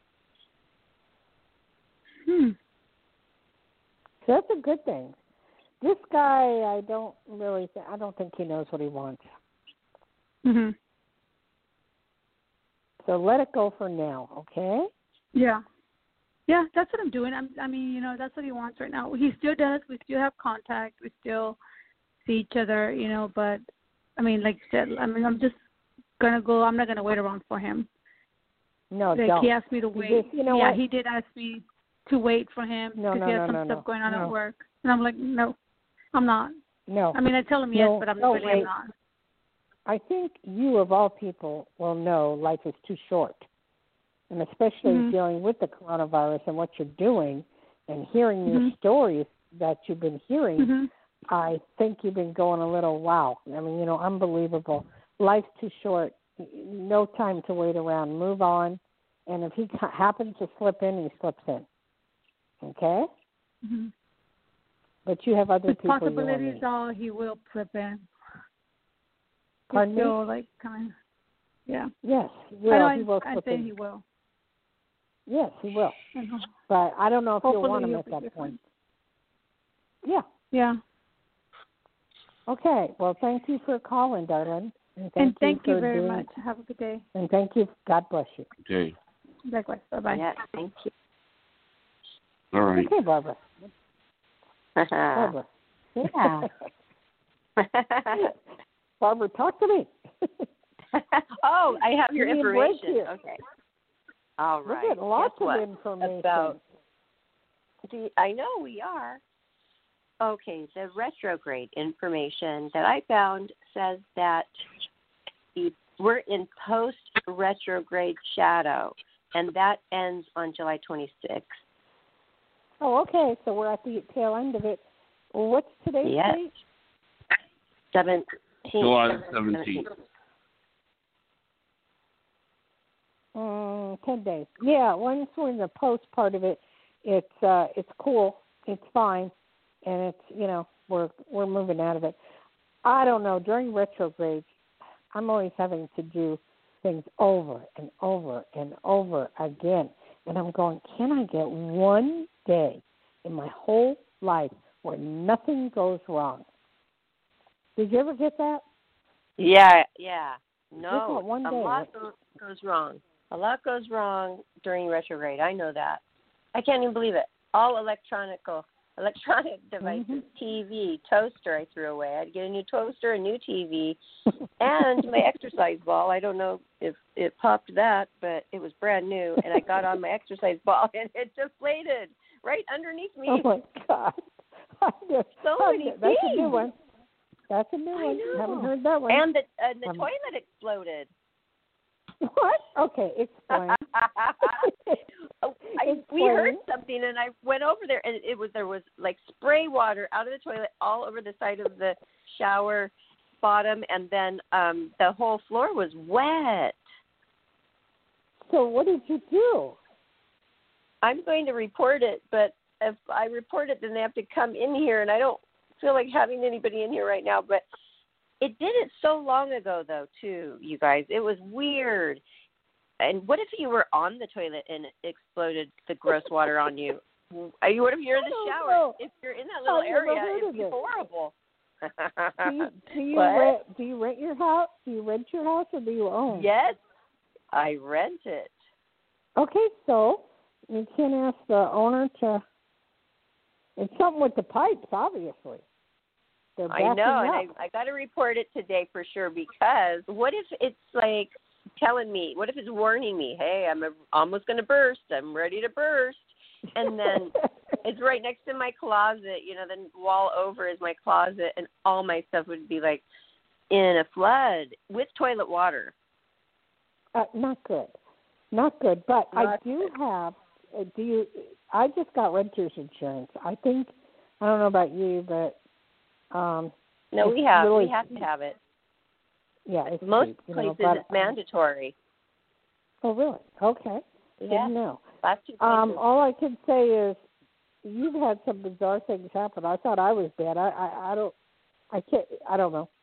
Hmm. So that's a good thing. This guy, I don't really, th- I don't think he knows what he wants. Mm-hmm. So let it go for now, okay? Yeah. Yeah, that's what I'm doing. I'm, I mean, you know, that's what he wants right now. He still does. We still have contact. We still see each other, you know, but, I mean, like I said, I mean, I'm just going to go. I'm not going to wait around for him. No, like, don't. He asked me to wait. Just, you know yeah, what? he did ask me to wait for him because no, no, he has no, some no, stuff no. going on no. at work. And I'm like, no, I'm not. No. I mean, I tell him no, yes, but I'm no, really wait. am not. I think you, of all people, will know life is too short. And especially mm-hmm. dealing with the coronavirus and what you're doing and hearing mm-hmm. your stories that you've been hearing, mm-hmm. I think you've been going a little, wow. I mean, you know, unbelievable. Life's too short. No time to wait around. Move on. And if he happens to slip in, he slips in. Okay? Mm-hmm. But you have other the people you possibilities are he will slip in. Pardon He's still, me? like, kind of, Yeah. Yes, he will. I know, he will I, I slip think in. he will. Yes, he will. Uh-huh. But I don't know if Hopefully you'll want him he'll at be that different. point. Yeah. Yeah. Okay. Well, thank you for calling, darling. And thank, and thank you, you for very doing, much. Have a good day. And thank you. God bless you. Okay. Likewise. Bye-bye. Yeah, thank you. All right. Okay, Barbara. Barbara. Yeah. Barbara, talk to me. Oh, I have your Give me a break information. here. Okay. All right. We're getting lots Guess of what? information. About, do you, I know we are. Okay, the retrograde information that I found says that we're in post-retrograde shadow, and that ends on July twenty-sixth. Oh, okay. So we're at the tail end of it. Well, what's today's Yes. date? seventeenth. July seventeenth. Mm, ten days. Yeah, once we're in the post part of it, it's uh, it's cool. It's fine, and it's you know we're we're moving out of it. I don't know. During retrograde, I'm always having to do things over and over and over again, and I'm going, can I get one day in my whole life where nothing goes wrong? Did you ever get that? Yeah, yeah. No, Isn't it one a day, lot right? goes, goes wrong. A lot goes wrong during retrograde. I know that. I can't even believe it. All electronical, electronic devices, Mm-hmm. T V, toaster I threw away. I had to get a new toaster, a new T V, and my exercise ball. I don't know if it popped that, but it was brand new, and I got on my exercise ball, and it deflated right underneath me. Oh, my God. So I many That's a new things. one. That's a new I one. know. Haven't heard that one. And the, uh, the Um, toilet exploded. What? Okay, explain. Oh, I, we heard something, and I went over there, and it was there was like spray water out of the toilet all over the side of the shower bottom, and then um the whole floor was wet. So what did you do? I'm going to report it, but if I report it, then they have to come in here, and I don't feel like having anybody in here right now. But it did it so long ago, though, too, you guys. It was weird. And what if you were on the toilet and it exploded the gross water on you? Are you? What if you're in the shower? know. If you're in that little I've never area, heard it'd of be it. horrible. Do you do you What? rent do you rent your house? Do you rent your house or do you own? Yes, I rent it. Okay, so you can ask the owner to. It's something with the pipes, obviously. They're I know, backing and up. I I got to report it today for sure, because what if it's like telling me? What if it's warning me? Hey, I'm a, almost going to burst. I'm ready to burst. And then it's right next to my closet. You know, the wall over is my closet, and all my stuff would be like in a flood with toilet water. Uh, not good, not good. But Not I do good. have. Uh, do you? I just got renter's insurance. I think. I don't know about you, but. Um, No, it's we have really, we have to have it. Yeah, it's Most cheap, you places know, but, it's mandatory. Oh, really? Okay. Yeah. Didn't know. Last two Um, places. all I can say is you've had some bizarre things happen. I thought I was bad. I, I, I don't. I can't. I don't know.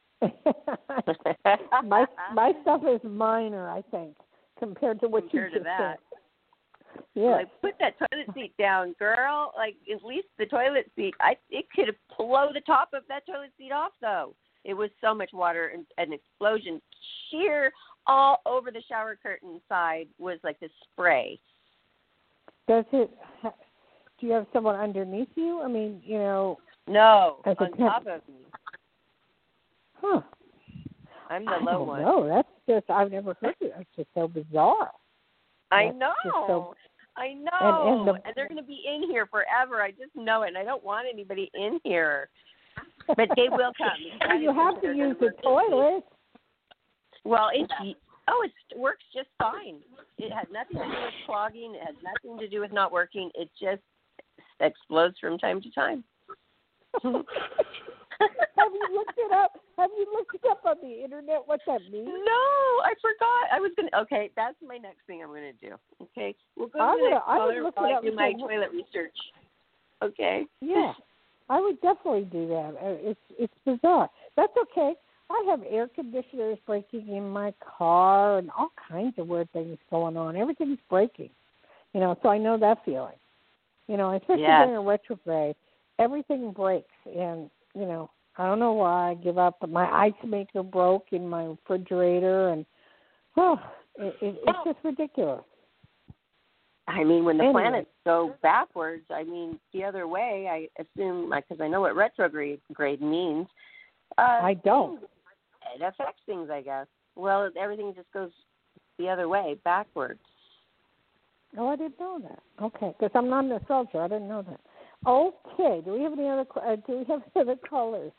my my stuff is minor, I think, compared to what Compared you to just that. said. Yeah. Like, put that toilet seat down, girl. Like, at least the toilet seat, I it could blow the top of that toilet seat off, though. It was so much water, and an explosion, sheer all over the shower curtain side was like this spray. Does it? Ha- do you have someone underneath you? I mean, you know. No, as a on temp- top of me. Huh. I'm the I low don't one. know. That's just I've never heard it. That's just so bizarre. I That's know. just so- I know. And- and the- and they're going to be in here forever. I just know it, and I don't want anybody in here. But they will come. Well, you have to use the toilet. Well, it oh, it works just fine. It has nothing to do with clogging. It has nothing to do with not working. It just explodes from time to time. Have you looked it up? Have you looked it up on the internet? What that means? No, I forgot. I was gonna. Okay, that's my next thing I'm gonna do. Okay, we'll go I to the would- next I would caller look it while I up do my because- toilet research. Okay. Yeah, I would definitely do that. Uh, It's it's bizarre. That's okay. I have air conditioners breaking in my car and all kinds of weird things going on. Everything's breaking, you know, so I know that feeling. You know, especially Yes. during a retrograde, everything breaks. And, you know, I don't know why I give up, but my ice maker broke in my refrigerator, and, oh, it, it, it's just ridiculous. I mean, when the Anyway. planets go backwards, I mean, the other way, I assume, like, because I know what retrograde grade means. Uh, I don't. It affects things, I guess. Well, everything just goes the other way, backwards. Oh, I didn't know that. Okay, because I'm not an astrologer. I didn't know that. Okay, do we have any other? Uh, do we have any other callers?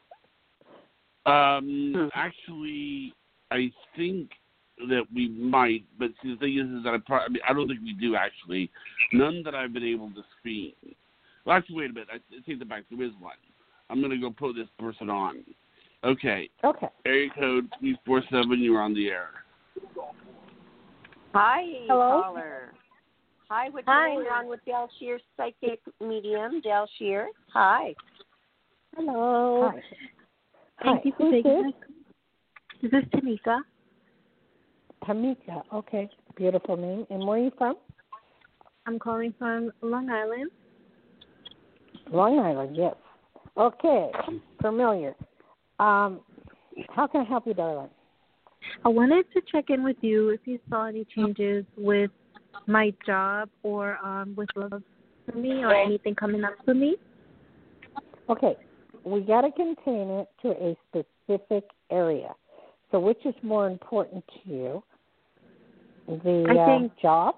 Um, actually, I think that we might, but see, the thing is, is that I, pro- I, mean, I don't think we do actually. None that I've been able to screen. Well, actually, wait a minute. I take that back. There is one. I'm going to go put this person on. Okay. Okay. Area code three four seven. You're on the air. Hi, Hello? caller. Hi, what's Hi. your name? You're on with Dale Shear, psychic medium. Dale Shear. Hi. Hello. Hi. Thank Hi. you for Who's taking this? my. This is Tamika. Tamika. Okay, beautiful name. And where are you from? I'm calling from Long Island. Long Island. Yes. Okay. Familiar. Um, how can I help you, darling? I wanted to check in with you if you saw any changes with my job or um, with love for me or anything coming up for me. Okay, we got to contain it to a specific area. So which is more important to you, the I think, uh, job?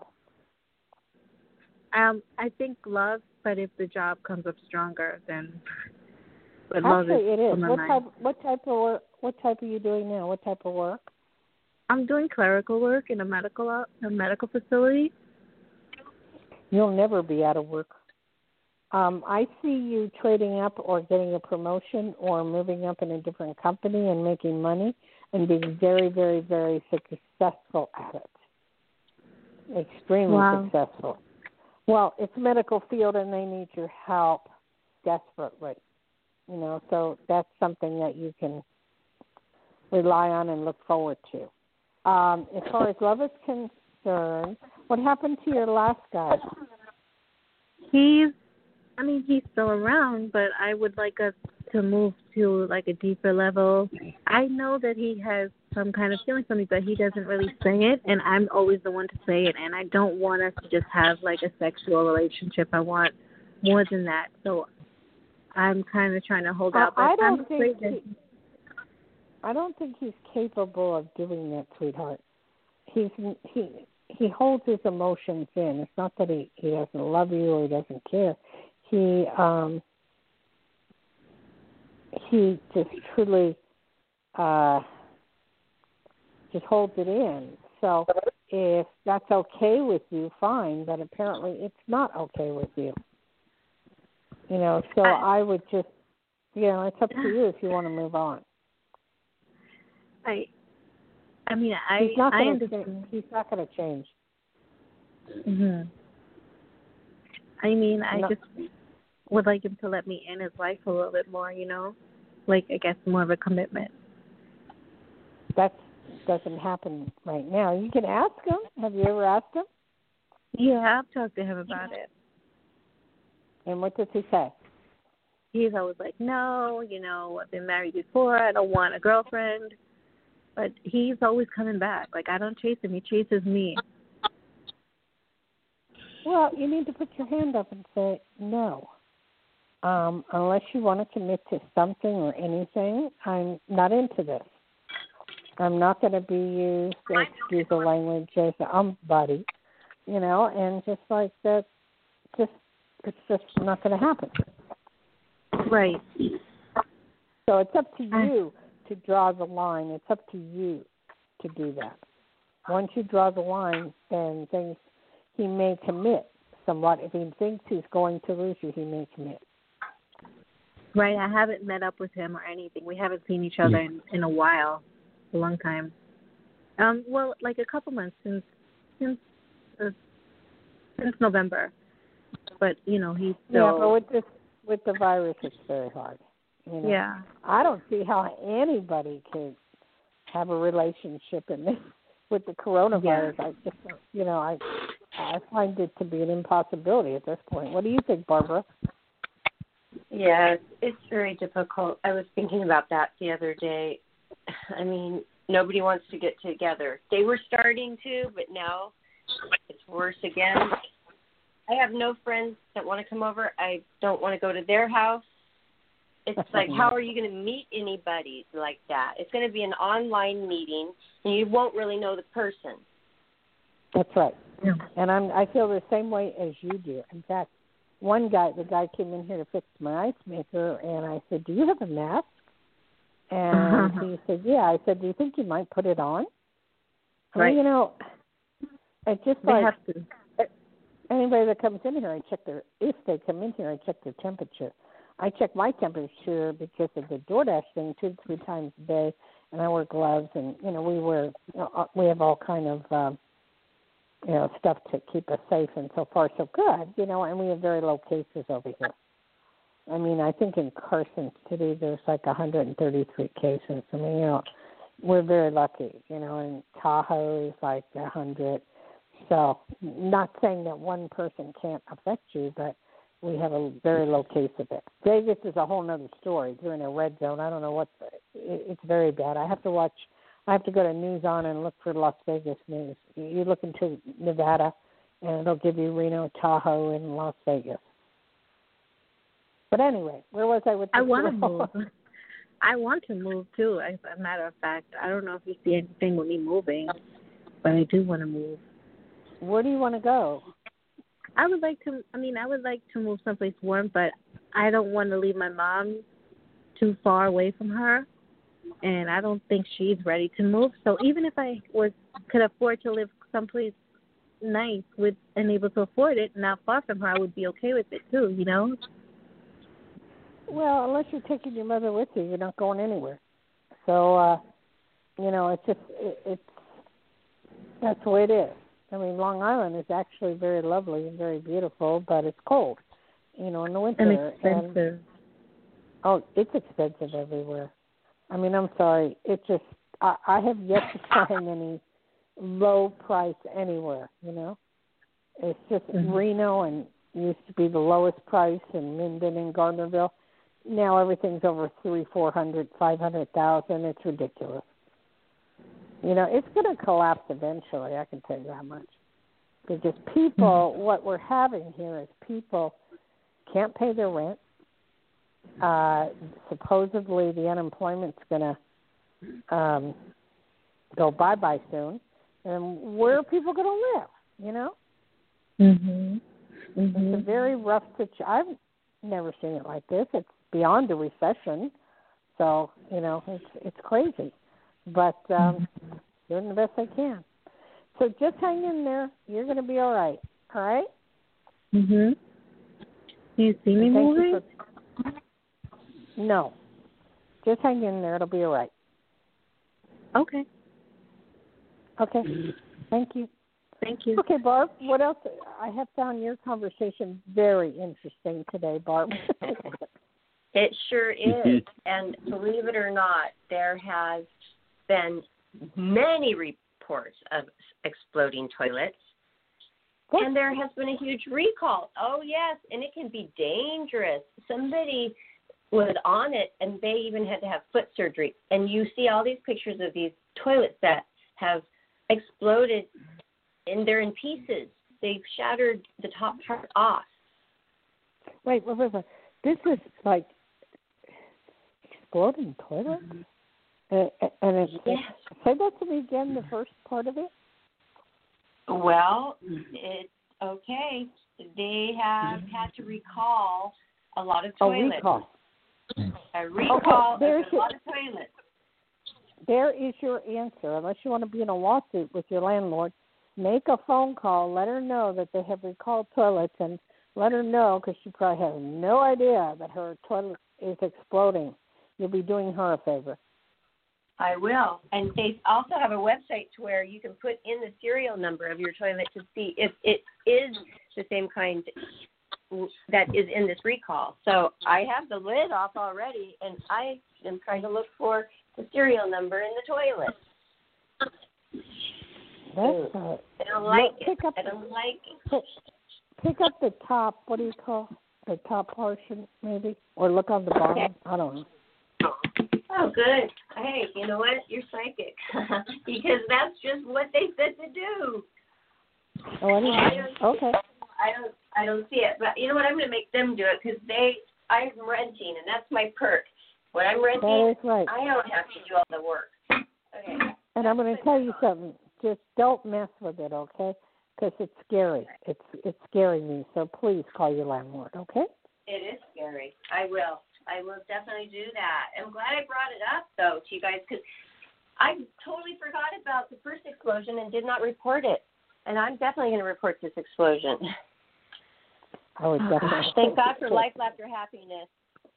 Um, I think love, but if the job comes up stronger, then but love Actually, is it is. on my What mind. type? What type of work? What type are you doing now? What type of work? I'm doing clerical work in a medical a medical facility. You'll never be out of work. Um, I see you trading up or getting a promotion or moving up in a different company and making money and being very, very, very successful at it. Extremely Wow. successful. Well, it's medical field and they need your help desperately. You know, so that's something that you can rely on and look forward to. Um, as far as love is concerned, what happened to your last guy? He's, I mean, he's still around, but I would like us to move to like a deeper level. I know that he has some kind of feeling for me, but he doesn't really say it, and I'm always the one to say it, and I don't want us to just have like a sexual relationship. I want more than that, so I'm kind of trying to hold out. Uh, I But I'm don't think afraid that he, I don't think he's capable of doing that, sweetheart. He's he he holds his emotions in. It's not that he, he doesn't love you or he doesn't care. He um he just truly uh just holds it in. So if that's okay with you, fine, but apparently it's not okay with you. You know, so I, I would just, you know, it's up to you if you want to move on. I, I mean, I, he's not I gonna understand. change. He's not going to change. Mhm. I mean, I No. just would like him to let me in his life a little bit more, you know, like I guess more of a commitment. That doesn't happen right now. You can ask him. Have you ever asked him? Yeah, I've talked to him about it. And what does he say? He's always like, no, you know, I've been married before. I don't want a girlfriend. But he's always coming back. Like, I don't chase him. He chases me. Well, you need to put your hand up and say no. Um, unless you want to commit to something or anything, I'm not into this. I'm not going to be used, excuse the language, as a um buddy, you know, and just like that, just it's just not going to happen. Right. So it's up to you to draw the line. It's up to you to do that. Once you draw the line, then things, he may commit somewhat. If he thinks he's going to lose you, he may commit. Right. I haven't met up with him or anything. We haven't seen each other in, in a while, a long time. Um. Well, like a couple months since since uh, since November. But you know, he's still. Yeah, but with this with the virus, it's very hard. You know? Yeah. I don't see how anybody could have a relationship in this with the coronavirus. Yeah. I just, you know, I I find it to be an impossibility at this point. What do you think, Barbara? Yes, it's very difficult. I was thinking about that the other day. I mean, nobody wants to get together. They were starting to, but now it's worse again. I have no friends that want to come over. I don't want to go to their house. It's like, how are you going to meet anybody like that? It's going to be an online meeting, and you won't really know the person. That's right. Yeah. And I'm, I feel the same way as you do. In fact, one guy, the guy came in here to fix my ice maker, and I said, do you have a mask? And uh-huh. he said, yeah. I said, do you think you might put it on? Right. Well, you know, I just they like have to. Anybody that comes in here, I check their, if they come in here, I check their temperature. I check my temperature because of the DoorDash thing two to three times a day, and I wear gloves, and, you know, we wear, you know, we have all kind of, um, you know, stuff to keep us safe, and so far so good, you know, and we have very low cases over here. I mean, I think in Carson City there's like one hundred thirty-three cases. I mean, you know, we're very lucky, you know, and Tahoe is like one hundred. So not saying that one person can't affect you, but we have a very low case of it. Vegas is a whole other story. They're in a red zone. I don't know what the, it, it's very bad. I have to watch. I have to go to News On and look for Las Vegas news. You look into Nevada, and it'll give you Reno, Tahoe, and Las Vegas. But anyway, where was I with this? I want to move. I want to move, too, as a matter of fact. I don't know if you see anything with me moving, but I do want to move. Where do you want to go? I would like to, I mean, I would like to move someplace warm, but I don't want to leave my mom too far away from her, and I don't think she's ready to move. So even if I was could afford to live someplace nice with and able to afford it, not far from her, I would be okay with it too, you know? Well, unless you're taking your mother with you, you're not going anywhere. So, uh, you know, it's just, it, it's, that's the way it is. I mean, Long Island is actually very lovely and very beautiful, but it's cold, you know, in the winter. And expensive. And, oh, it's expensive everywhere. I mean, I'm sorry. It just, I, I have yet to find any low price anywhere, you know. It's just mm-hmm. Reno and used to be the lowest price, and Minden and Gardnerville. Now everything's over three, four hundred, five hundred thousand. It's ridiculous. You know, it's going to collapse eventually, I can tell you that much. Because people, what we're having here is people can't pay their rent. Uh, supposedly the unemployment's going to um, go bye-bye soon. And where are people going to live, you know? Mm-hmm. Mm-hmm. It's a very rough situation. I've never seen it like this. It's beyond a recession. So, you know, it's it's crazy. But um, doing the best I can. So just hang in there. You're going to be all right. All right? Mm-hmm. Do you see me moving? For... No. Just hang in there. It'll be all right. Okay. Okay. Thank you. Thank you. Okay, Barb, what else? I have found your conversation very interesting today, Barb. It sure is. And believe it or not, there has been many reports of exploding toilets. What? And there has been a huge recall. Oh, yes, and it can be dangerous. Somebody was on it, and they even had to have foot surgery. And you see all these pictures of these toilets that have exploded, and they're in pieces. They've shattered the top part off. Wait, wait, wait, wait. This is like exploding toilets? Uh, and it's, yes. Say that to me again, the first part of it. Well, it's okay. They have had to recall a lot of toilets. A recall. A recall okay, of a lot of toilets. There is your answer. Unless you want to be in a lawsuit with your landlord, make a phone call. Let her know that they have recalled toilets, and let her know, because she probably has no idea that her toilet is exploding. You'll be doing her a favor. I will. And they also have a website to where you can put in the serial number of your toilet to see if it is the same kind that is in this recall. So I have the lid off already, and I am trying to look for the serial number in the toilet. That's uh, I don't like look, it. Pick up I don't like it. Pick, pick up the top. What do you call the top portion, maybe, or look on the bottom. Okay. I don't know. Oh, good. Hey, you know what? You're psychic because that's just what they said to do. Oh, anyway. Okay. I don't. I don't see it. But you know what? I'm going to make them do it because they. I'm renting, and that's my perk. When I'm renting, That is right. I don't have to do all the work. Okay. And I'm going to tell you something. Just don't mess with it, okay? Because it's scary. It's it's scaring me. So please call your landlord, okay? It is scary. I will. I will definitely do that. I'm glad I brought it up, though, to you guys, because I totally forgot about the first explosion and did not report it. And I'm definitely going to report this explosion. I would definitely. Thank God for life, laughter, happiness.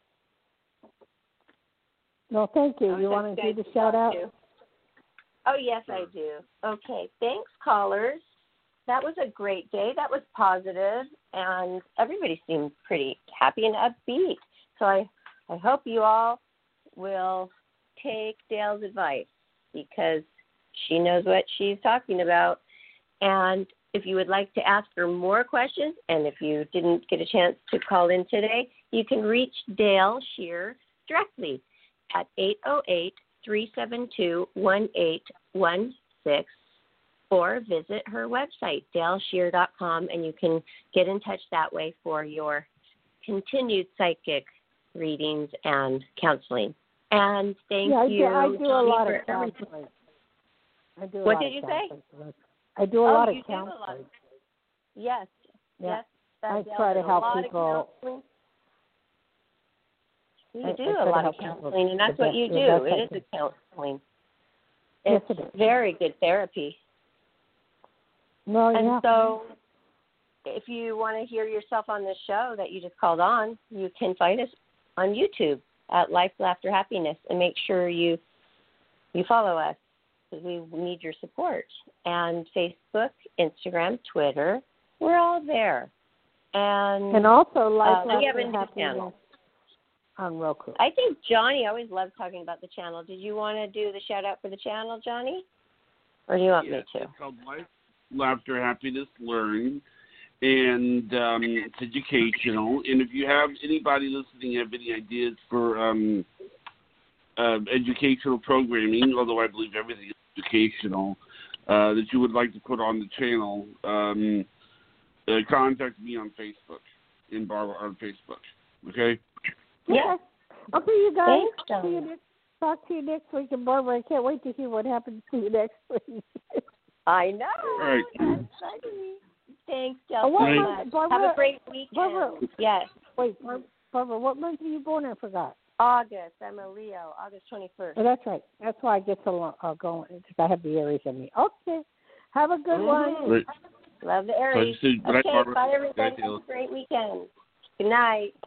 No, thank you. Oh, You want to do good. the shout out? Oh, yes, I do. Okay, thanks, callers. That was a great day. That was positive, and everybody seemed pretty happy and upbeat. So I, I hope you all will take Dale's advice because she knows what she's talking about. And if you would like to ask her more questions, and if you didn't get a chance to call in today, you can reach Dale Shear directly at eight oh eight, three seven two, one eight one six or visit her website, dale shear dot com, and you can get in touch that way for your continued psychic readings and counseling. And thank yeah, you, I do, I do a Johnny, lot for of counseling. I do a what lot did of you counseling. say? I do a oh, lot of you counseling. Do a lot. Yes, yeah. yes. I Dale try to does a help lot of people. counseling. You I, do I a lot of counseling, counseling, and that's what you do. It is a counseling. Yes, It's it is. very good therapy. No, and yeah. so if you want to hear yourself on this show that you just called on, you can find us on YouTube at Life, Laughter, Happiness, and make sure you you follow us because we need your support. And Facebook, Instagram, Twitter, we're all there. And, and also Life, uh, we have Laughter, a new Happiness channel on Roku. I think Johnny always loves talking about the channel. Did you want to do the shout out for the channel, Johnny? Or do you want yes, me to? It's called Life, Laughter, Happiness, Learn. And um, it's educational. And if you have anybody listening have any ideas for um, uh, educational programming, although I believe everything is educational, uh, that you would like to put on the channel, um, uh, contact me on Facebook, in Barbara on Facebook. Okay? Yeah. Okay, you guys. Thanks, See you next, talk to you next week. And Barbara, I can't wait to hear what happens to you next week. I know. All right. That's exciting. Thanks, Del, Oh, so what much. month, Barbara, Have a great weekend. Barbara, yes. Wait, Barbara, what month were you born? I forgot. August. I'm a Leo. August twenty-first. Oh, that's right. That's why I get so long, uh, going, because I have the Aries in me. Okay. Have a good mm-hmm. one. Right. Love the Aries. So, okay, Barbara. bye, everybody. Bye, Have a great weekend. Good night.